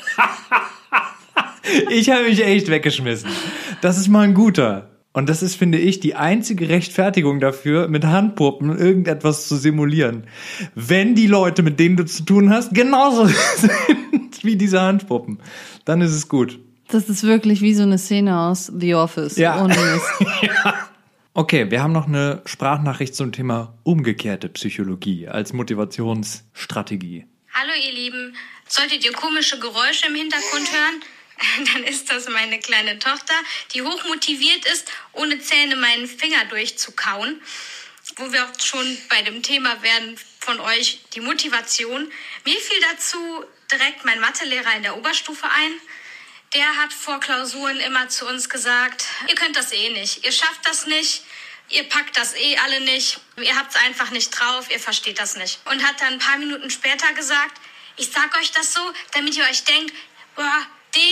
Chef! Ich habe mich echt weggeschmissen. Das ist mal ein guter. Und das ist, finde ich, die einzige Rechtfertigung dafür, mit Handpuppen irgendetwas zu simulieren. Wenn die Leute, mit denen du zu tun hast, genauso sind wie diese Handpuppen, dann ist es gut. Das ist wirklich wie so eine Szene aus The Office. Ja. Ohne Mist. Ja. Okay, wir haben noch eine Sprachnachricht zum Thema umgekehrte Psychologie als Motivationsstrategie. Hallo ihr Lieben, solltet ihr komische Geräusche im Hintergrund hören, dann ist das meine kleine Tochter, die hochmotiviert ist, ohne Zähne meinen Finger durchzukauen. Wo wir auch schon bei dem Thema werden von euch, die Motivation. Mir fiel dazu direkt mein Mathelehrer in der Oberstufe ein. Der hat vor Klausuren immer zu uns gesagt, ihr könnt das eh nicht, ihr schafft das nicht, ihr packt das eh alle nicht, ihr habt's einfach nicht drauf, ihr versteht das nicht. Und hat dann ein paar Minuten später gesagt, ich sag euch das so, damit ihr euch denkt, boah, dem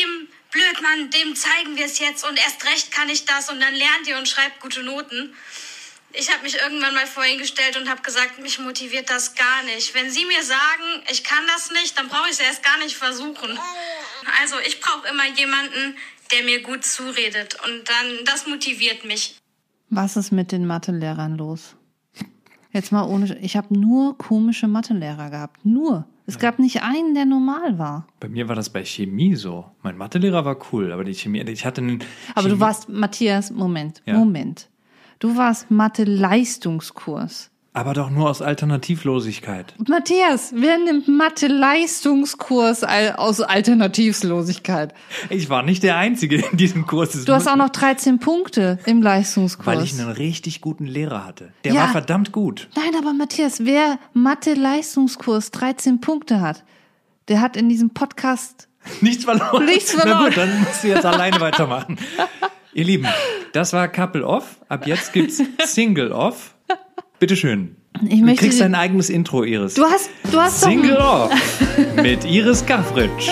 blöd, Mann, dem zeigen wir es jetzt und erst recht kann ich das und dann lernt ihr und schreibt gute Noten. Ich habe mich irgendwann mal vor ihn gestellt und habe gesagt, mich motiviert das gar nicht. Wenn Sie mir sagen, ich kann das nicht, dann brauche ich es erst gar nicht versuchen. Also ich brauche immer jemanden, der mir gut zuredet und dann, das motiviert mich. Was ist mit den Mathelehrern los? Jetzt mal ohne, ich habe nur komische Mathelehrer gehabt, nur. Es gab nicht einen, der normal war. Bei mir war das bei Chemie so. Mein Mathelehrer war cool, aber die Chemie, ich hatte einen Aber Chemie- du warst, Matthias, Moment. Du warst Mathe-Leistungskurs. Aber doch nur aus Alternativlosigkeit. Matthias, wer nimmt Mathe-Leistungskurs aus Alternativlosigkeit? Ich war nicht der Einzige in diesem Kurs. Du hast auch noch 13 Punkte im Leistungskurs. Weil ich einen richtig guten Lehrer hatte. Der Ja. war verdammt gut. Nein, aber Matthias, wer Mathe-Leistungskurs 13 Punkte hat, der hat in diesem Podcast Nichts verloren. Nichts Na verloren. gut, dann musst du jetzt alleine weitermachen. Ihr Lieben, das war Couple Off. Ab jetzt gibt's Single Off. Bitteschön. Ich Du möchte kriegst dir- dein eigenes Intro, Iris. Du hast Single doch, Off mit Iris Gaffritsch.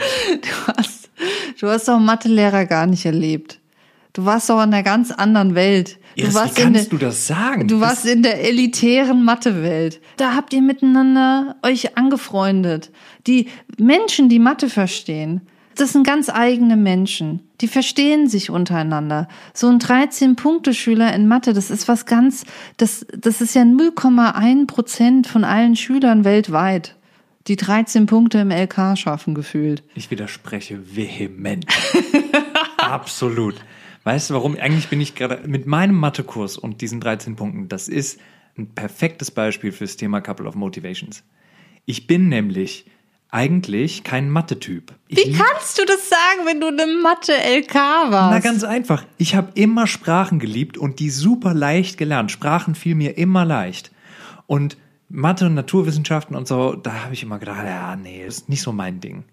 du hast doch Mathelehrer gar nicht erlebt. Du warst doch in einer ganz anderen Welt. Iris, warst wie in kannst der, du das sagen? Du warst in der elitären Mathewelt. Da habt ihr miteinander euch angefreundet. Die Menschen, die Mathe verstehen, das sind ganz eigene Menschen. Die verstehen sich untereinander. So ein 13-Punkte-Schüler in Mathe, das ist was ganz, das ist ja 0,1% von allen Schülern weltweit, die 13 Punkte im LK schaffen, gefühlt. Ich widerspreche vehement. Absolut. Weißt du warum? Eigentlich bin ich gerade mit meinem Mathekurs und diesen 13 Punkten, das ist ein perfektes Beispiel fürs Thema Couple of Motivations. Ich bin nämlich eigentlich kein Mathe-Typ. Wie kannst du das sagen, wenn du eine Mathe-LK warst? Na, ganz einfach. Ich habe immer Sprachen geliebt und die super leicht gelernt. Sprachen fiel mir immer leicht. Und Mathe und Naturwissenschaften und so, da habe ich immer gedacht, ja, nee, ist nicht so mein Ding.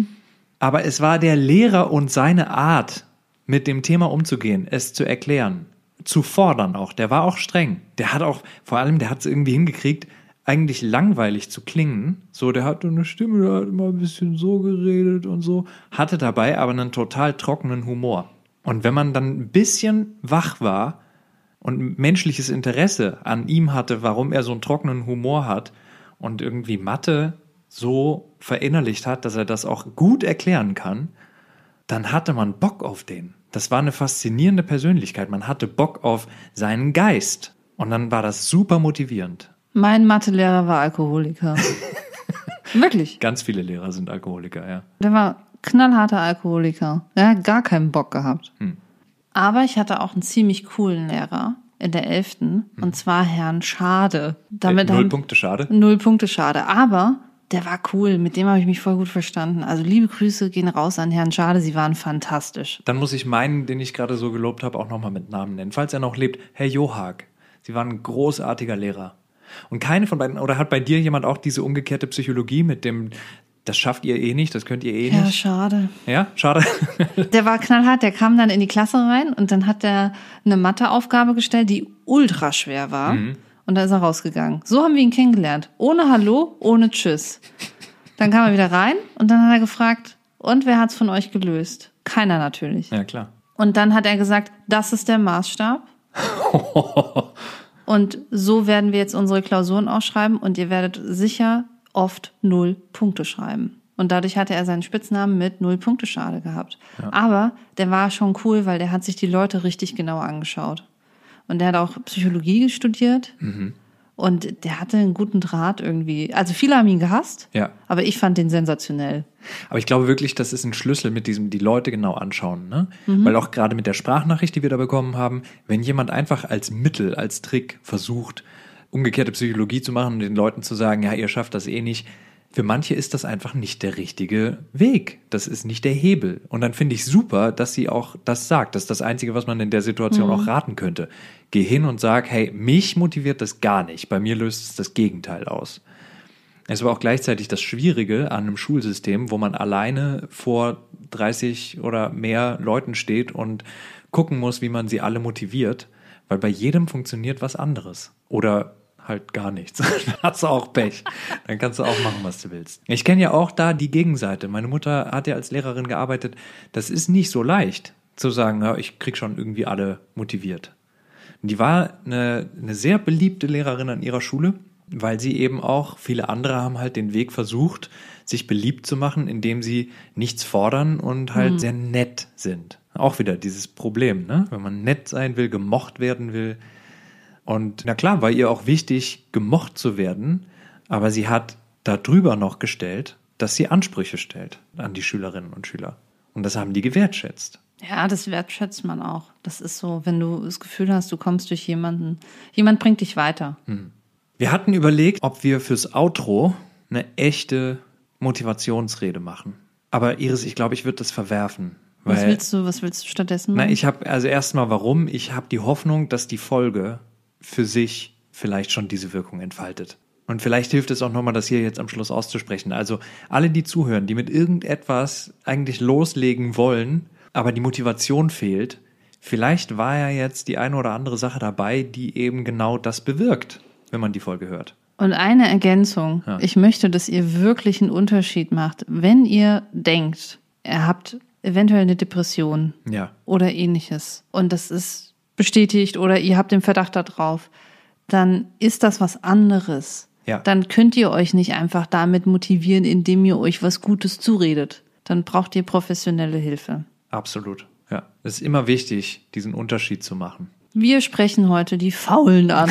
Aber es war der Lehrer und seine Art, mit dem Thema umzugehen, es zu erklären, zu fordern auch. Der war auch streng. Der hat auch, vor allem, der hat es irgendwie hingekriegt, eigentlich langweilig zu klingen. So, der hatte eine Stimme, der hat immer ein bisschen so geredet und so, hatte dabei aber einen total trockenen Humor. Und wenn man dann ein bisschen wach war und menschliches Interesse an ihm hatte, warum er so einen trockenen Humor hat und irgendwie Mathe so verinnerlicht hat, dass er das auch gut erklären kann, dann hatte man Bock auf den. Das war eine faszinierende Persönlichkeit. Man hatte Bock auf seinen Geist. Und dann war das super motivierend. Mein Mathelehrer war Alkoholiker. Wirklich. Ganz viele Lehrer sind Alkoholiker, ja. Der war knallharter Alkoholiker. Der hat gar keinen Bock gehabt. Aber ich hatte auch einen ziemlich coolen Lehrer in der 11. Und zwar Herrn Schade. Damit 0 Punkte, schade. 0 Punkte Schade. Aber der war cool. Mit dem habe ich mich voll gut verstanden. Also liebe Grüße gehen raus an Herrn Schade. Sie waren fantastisch. Dann muss ich meinen, den ich gerade so gelobt habe, auch nochmal mit Namen nennen. Falls er noch lebt, Herr Johag. Sie waren ein großartiger Lehrer. Und keine von beiden, oder hat bei dir jemand auch diese umgekehrte Psychologie mit dem, das schafft ihr eh nicht, das könnt ihr eh Ja, nicht? schade. Ja, schade. Der war knallhart, der kam dann in die Klasse rein und dann hat er eine Matheaufgabe gestellt, die ultra schwer war. Und da ist er rausgegangen. So haben wir ihn kennengelernt. Ohne Hallo, ohne Tschüss. Dann kam er wieder rein und dann hat er gefragt, und wer hat's von euch gelöst? Keiner natürlich. Ja, klar. Und dann hat er gesagt, das ist der Maßstab. Und so werden wir jetzt unsere Klausuren ausschreiben und ihr werdet sicher oft 0 Punkte schreiben. Und dadurch hatte er seinen Spitznamen mit 0 Punkte Schade gehabt. Ja. Aber der war schon cool, weil der hat sich die Leute richtig genau angeschaut. Und der hat auch Psychologie studiert. Und der hatte einen guten Draht irgendwie. Also viele haben ihn gehasst, Ja. aber ich fand den sensationell. Aber ich glaube wirklich, das ist ein Schlüssel mit diesem, die Leute genau anschauen, ne? Weil auch gerade mit der Sprachnachricht, die wir da bekommen haben, wenn jemand einfach als Mittel, als Trick versucht, umgekehrte Psychologie zu machen und den Leuten zu sagen, ja, ihr schafft das eh nicht. Für manche ist das einfach nicht der richtige Weg. Das ist nicht der Hebel. Und dann finde ich super, dass sie auch das sagt. Das ist das Einzige, was man in der Situation auch raten könnte. Geh hin und sag, hey, mich motiviert das gar nicht. Bei mir löst es das Gegenteil aus. Es war auch gleichzeitig das Schwierige an einem Schulsystem, wo man alleine vor 30 oder mehr Leuten steht und gucken muss, wie man sie alle motiviert, weil bei jedem funktioniert was anderes oder halt gar nichts. Dann hast du auch Pech. Dann kannst du auch machen, was du willst. Ich kenne ja auch da die Gegenseite. Meine Mutter hat ja als Lehrerin gearbeitet. Das ist nicht so leicht zu sagen, ja, ich krieg schon irgendwie alle motiviert. Die war eine sehr beliebte Lehrerin an ihrer Schule, weil sie eben auch, viele andere haben halt den Weg versucht, sich beliebt zu machen, indem sie nichts fordern und halt sehr nett sind. Auch wieder dieses Problem, ne? Wenn man nett sein will, gemocht werden will. Und na klar, war ihr auch wichtig, gemocht zu werden, aber sie hat darüber noch gestellt, dass sie Ansprüche stellt an die Schülerinnen und Schüler. Und das haben die gewertschätzt. Ja, das wertschätzt man auch. Das ist so, wenn du das Gefühl hast, du kommst durch jemand bringt dich weiter. Wir hatten überlegt, ob wir fürs Outro eine echte Motivationsrede machen. Aber Iris, ich glaube, ich würde das verwerfen. Was willst du stattdessen machen? Ich habe also erstmal warum. Ich habe die Hoffnung, dass die Folge für sich vielleicht schon diese Wirkung entfaltet. Und vielleicht hilft es auch nochmal, das hier jetzt am Schluss auszusprechen. Also alle, die zuhören, die mit irgendetwas eigentlich loslegen wollen, aber die Motivation fehlt, vielleicht war ja jetzt die eine oder andere Sache dabei, die eben genau das bewirkt, wenn man die Folge hört. Und eine Ergänzung. Ja. Ich möchte, dass ihr wirklich einen Unterschied macht. Wenn ihr denkt, ihr habt eventuell eine Depression oder ähnliches und das ist bestätigt oder ihr habt den Verdacht darauf, dann ist das was anderes. Ja. Dann könnt ihr euch nicht einfach damit motivieren, indem ihr euch was Gutes zuredet. Dann braucht ihr professionelle Hilfe. Absolut, ja. Es ist immer wichtig, diesen Unterschied zu machen. Wir sprechen heute die Faulen an.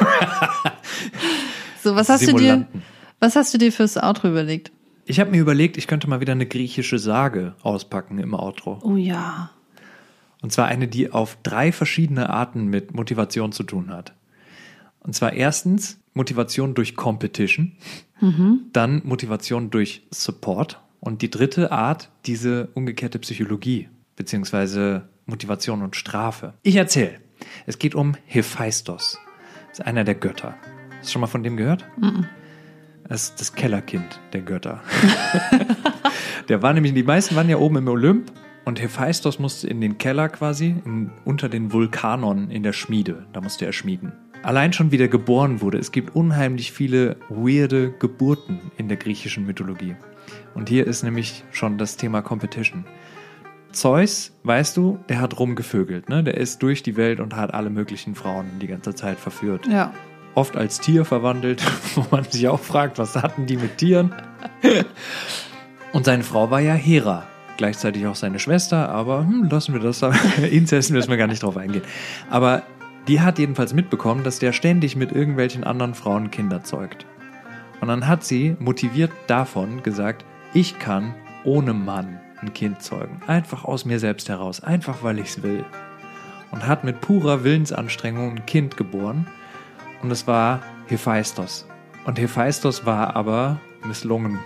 So, was hast du dir fürs Outro überlegt? Ich habe mir überlegt, ich könnte mal wieder eine griechische Sage auspacken im Outro. Oh ja. Und zwar eine, die auf 3 verschiedene Arten mit Motivation zu tun hat. Und zwar erstens Motivation durch Competition, dann Motivation durch Support und die dritte Art, diese umgekehrte Psychologie, beziehungsweise Motivation und Strafe. Ich erzähle. Es geht um Hephaistos. Das ist einer der Götter. Hast du schon mal von dem gehört? Das ist das Kellerkind der Götter. Der war nämlich, die meisten waren ja oben im Olymp und Hephaistos musste in den Keller quasi, unter den Vulkanon in der Schmiede. Da musste er schmieden. Allein schon, wie der geboren wurde. Es gibt unheimlich viele weirde Geburten in der griechischen Mythologie. Und hier ist nämlich schon das Thema Competition. Zeus, weißt du, der hat rumgevögelt, ne? Der ist durch die Welt und hat alle möglichen Frauen die ganze Zeit verführt. Ja. Oft als Tier verwandelt, wo man sich auch fragt, was hatten die mit Tieren? Und seine Frau war ja Hera, gleichzeitig auch seine Schwester, aber lassen wir das, Inzest müssen wir gar nicht drauf eingehen. Aber die hat jedenfalls mitbekommen, dass der ständig mit irgendwelchen anderen Frauen Kinder zeugt. Und dann hat sie, motiviert davon, gesagt, ich kann ohne Mann ein Kind zeugen. Einfach aus mir selbst heraus, einfach weil ich es will. Und hat mit purer Willensanstrengung ein Kind geboren. Und es war Hephaistos. Und Hephaistos war aber misslungen.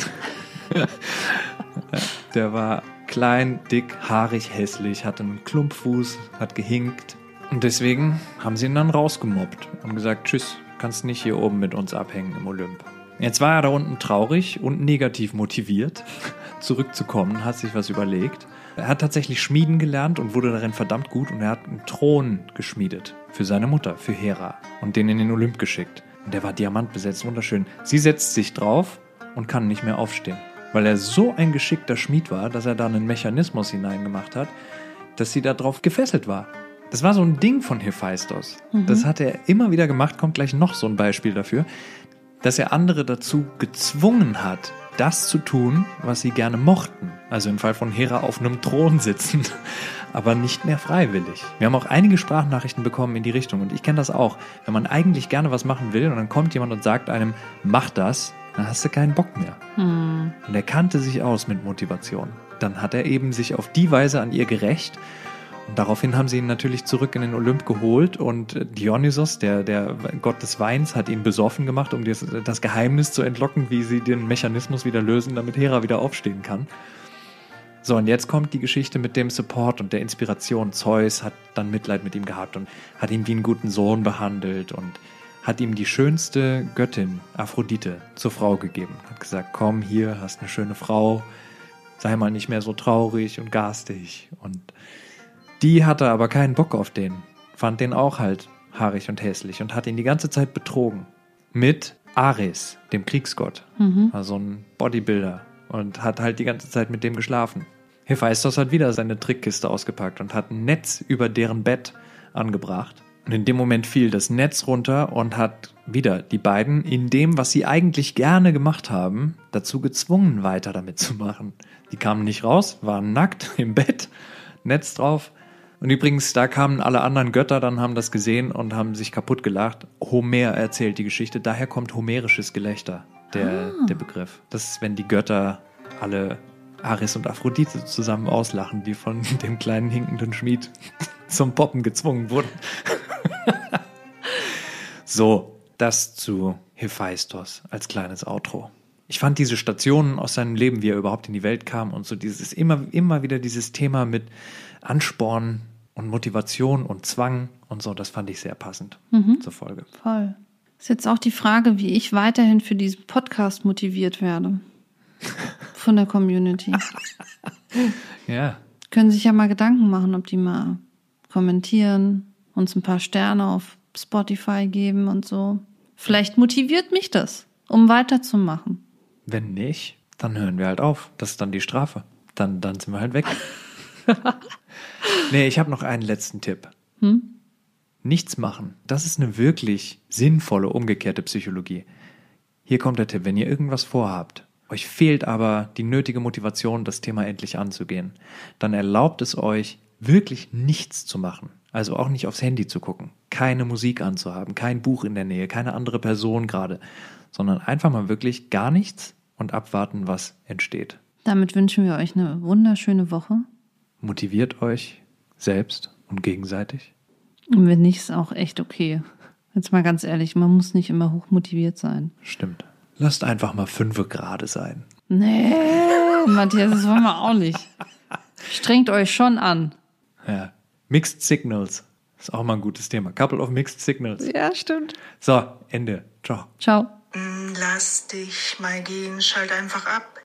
Der war klein, dick, haarig, hässlich, hatte einen Klumpfuß, hat gehinkt. Und deswegen haben sie ihn dann rausgemobbt und gesagt, tschüss, kannst nicht hier oben mit uns abhängen im Olymp. Jetzt war er da unten traurig und negativ motiviert, zurückzukommen, hat sich was überlegt. Er hat tatsächlich schmieden gelernt und wurde darin verdammt gut und er hat einen Thron geschmiedet für seine Mutter, für Hera und den in den Olymp geschickt. Und der war diamantbesetzt, wunderschön. Sie setzt sich drauf und kann nicht mehr aufstehen, weil er so ein geschickter Schmied war, dass er da einen Mechanismus hineingemacht hat, dass sie da drauf gefesselt war. Das war so ein Ding von Hephaistos. Das hat er immer wieder gemacht, kommt gleich noch so ein Beispiel dafür, dass er andere dazu gezwungen hat, das zu tun, was sie gerne mochten. Also im Fall von Hera auf einem Thron sitzen, aber nicht mehr freiwillig. Wir haben auch einige Sprachnachrichten bekommen in die Richtung und ich kenne das auch. Wenn man eigentlich gerne was machen will und dann kommt jemand und sagt einem, mach das, dann hast du keinen Bock mehr. Und er kannte sich aus mit Motivation. Dann hat er eben sich auf die Weise an ihr gerächt. Und daraufhin haben sie ihn natürlich zurück in den Olymp geholt und Dionysos, der Gott des Weins, hat ihn besoffen gemacht, um das Geheimnis zu entlocken, wie sie den Mechanismus wieder lösen, damit Hera wieder aufstehen kann. So, und jetzt kommt die Geschichte mit dem Support und der Inspiration. Zeus hat dann Mitleid mit ihm gehabt und hat ihn wie einen guten Sohn behandelt und hat ihm die schönste Göttin, Aphrodite, zur Frau gegeben. Hat gesagt, komm hier, hast eine schöne Frau, sei mal nicht mehr so traurig und garstig. Und die hatte aber keinen Bock auf den, fand den auch halt haarig und hässlich und hat ihn die ganze Zeit betrogen. Mit Ares, dem Kriegsgott. Also ein Bodybuilder. Und hat halt die ganze Zeit mit dem geschlafen. Hephaistos hat wieder seine Trickkiste ausgepackt und hat ein Netz über deren Bett angebracht. Und in dem Moment fiel das Netz runter und hat wieder die beiden in dem, was sie eigentlich gerne gemacht haben, dazu gezwungen, weiter damit zu machen. Die kamen nicht raus, waren nackt im Bett, Netz drauf. Und übrigens, da kamen alle anderen Götter, dann haben das gesehen und haben sich kaputt gelacht. Homer erzählt die Geschichte, daher kommt homerisches Gelächter, der Begriff. Das ist, wenn die Götter alle Ares und Aphrodite zusammen auslachen, die von dem kleinen hinkenden Schmied zum Poppen gezwungen wurden. So, das zu Hephaistos als kleines Outro. Ich fand diese Stationen aus seinem Leben, wie er überhaupt in die Welt kam und so dieses immer wieder dieses Thema mit Ansporn und Motivation und Zwang und so, das fand ich sehr passend zur Folge. Voll. Ist jetzt auch die Frage, wie ich weiterhin für diesen Podcast motiviert werde. Von der Community. Ja. Können sich ja mal Gedanken machen, ob die mal kommentieren, uns ein paar Sterne auf Spotify geben und so. Vielleicht motiviert mich das, um weiterzumachen. Wenn nicht, dann hören wir halt auf. Das ist dann die Strafe. Dann sind wir halt weg. Nee, ich habe noch einen letzten Tipp. Nichts machen. Das ist eine wirklich sinnvolle, umgekehrte Psychologie. Hier kommt der Tipp, wenn ihr irgendwas vorhabt, euch fehlt aber die nötige Motivation, das Thema endlich anzugehen, dann erlaubt es euch, wirklich nichts zu machen. Also auch nicht aufs Handy zu gucken, keine Musik anzuhaben, kein Buch in der Nähe, keine andere Person gerade, sondern einfach mal wirklich gar nichts und abwarten, was entsteht. Damit wünschen wir euch eine wunderschöne Woche. Motiviert euch selbst und gegenseitig. Und wenn nicht, ist auch echt okay. Jetzt mal ganz ehrlich, man muss nicht immer hochmotiviert sein. Stimmt. Lasst einfach mal 5 gerade sein. Nee, Matthias, das wollen wir auch nicht. Strengt euch schon an. Ja. Mixed Signals. Ist auch mal ein gutes Thema. Couple of Mixed Signals. Ja, stimmt. So, Ende. Ciao. Ciao. Lass dich mal gehen, schalt einfach ab.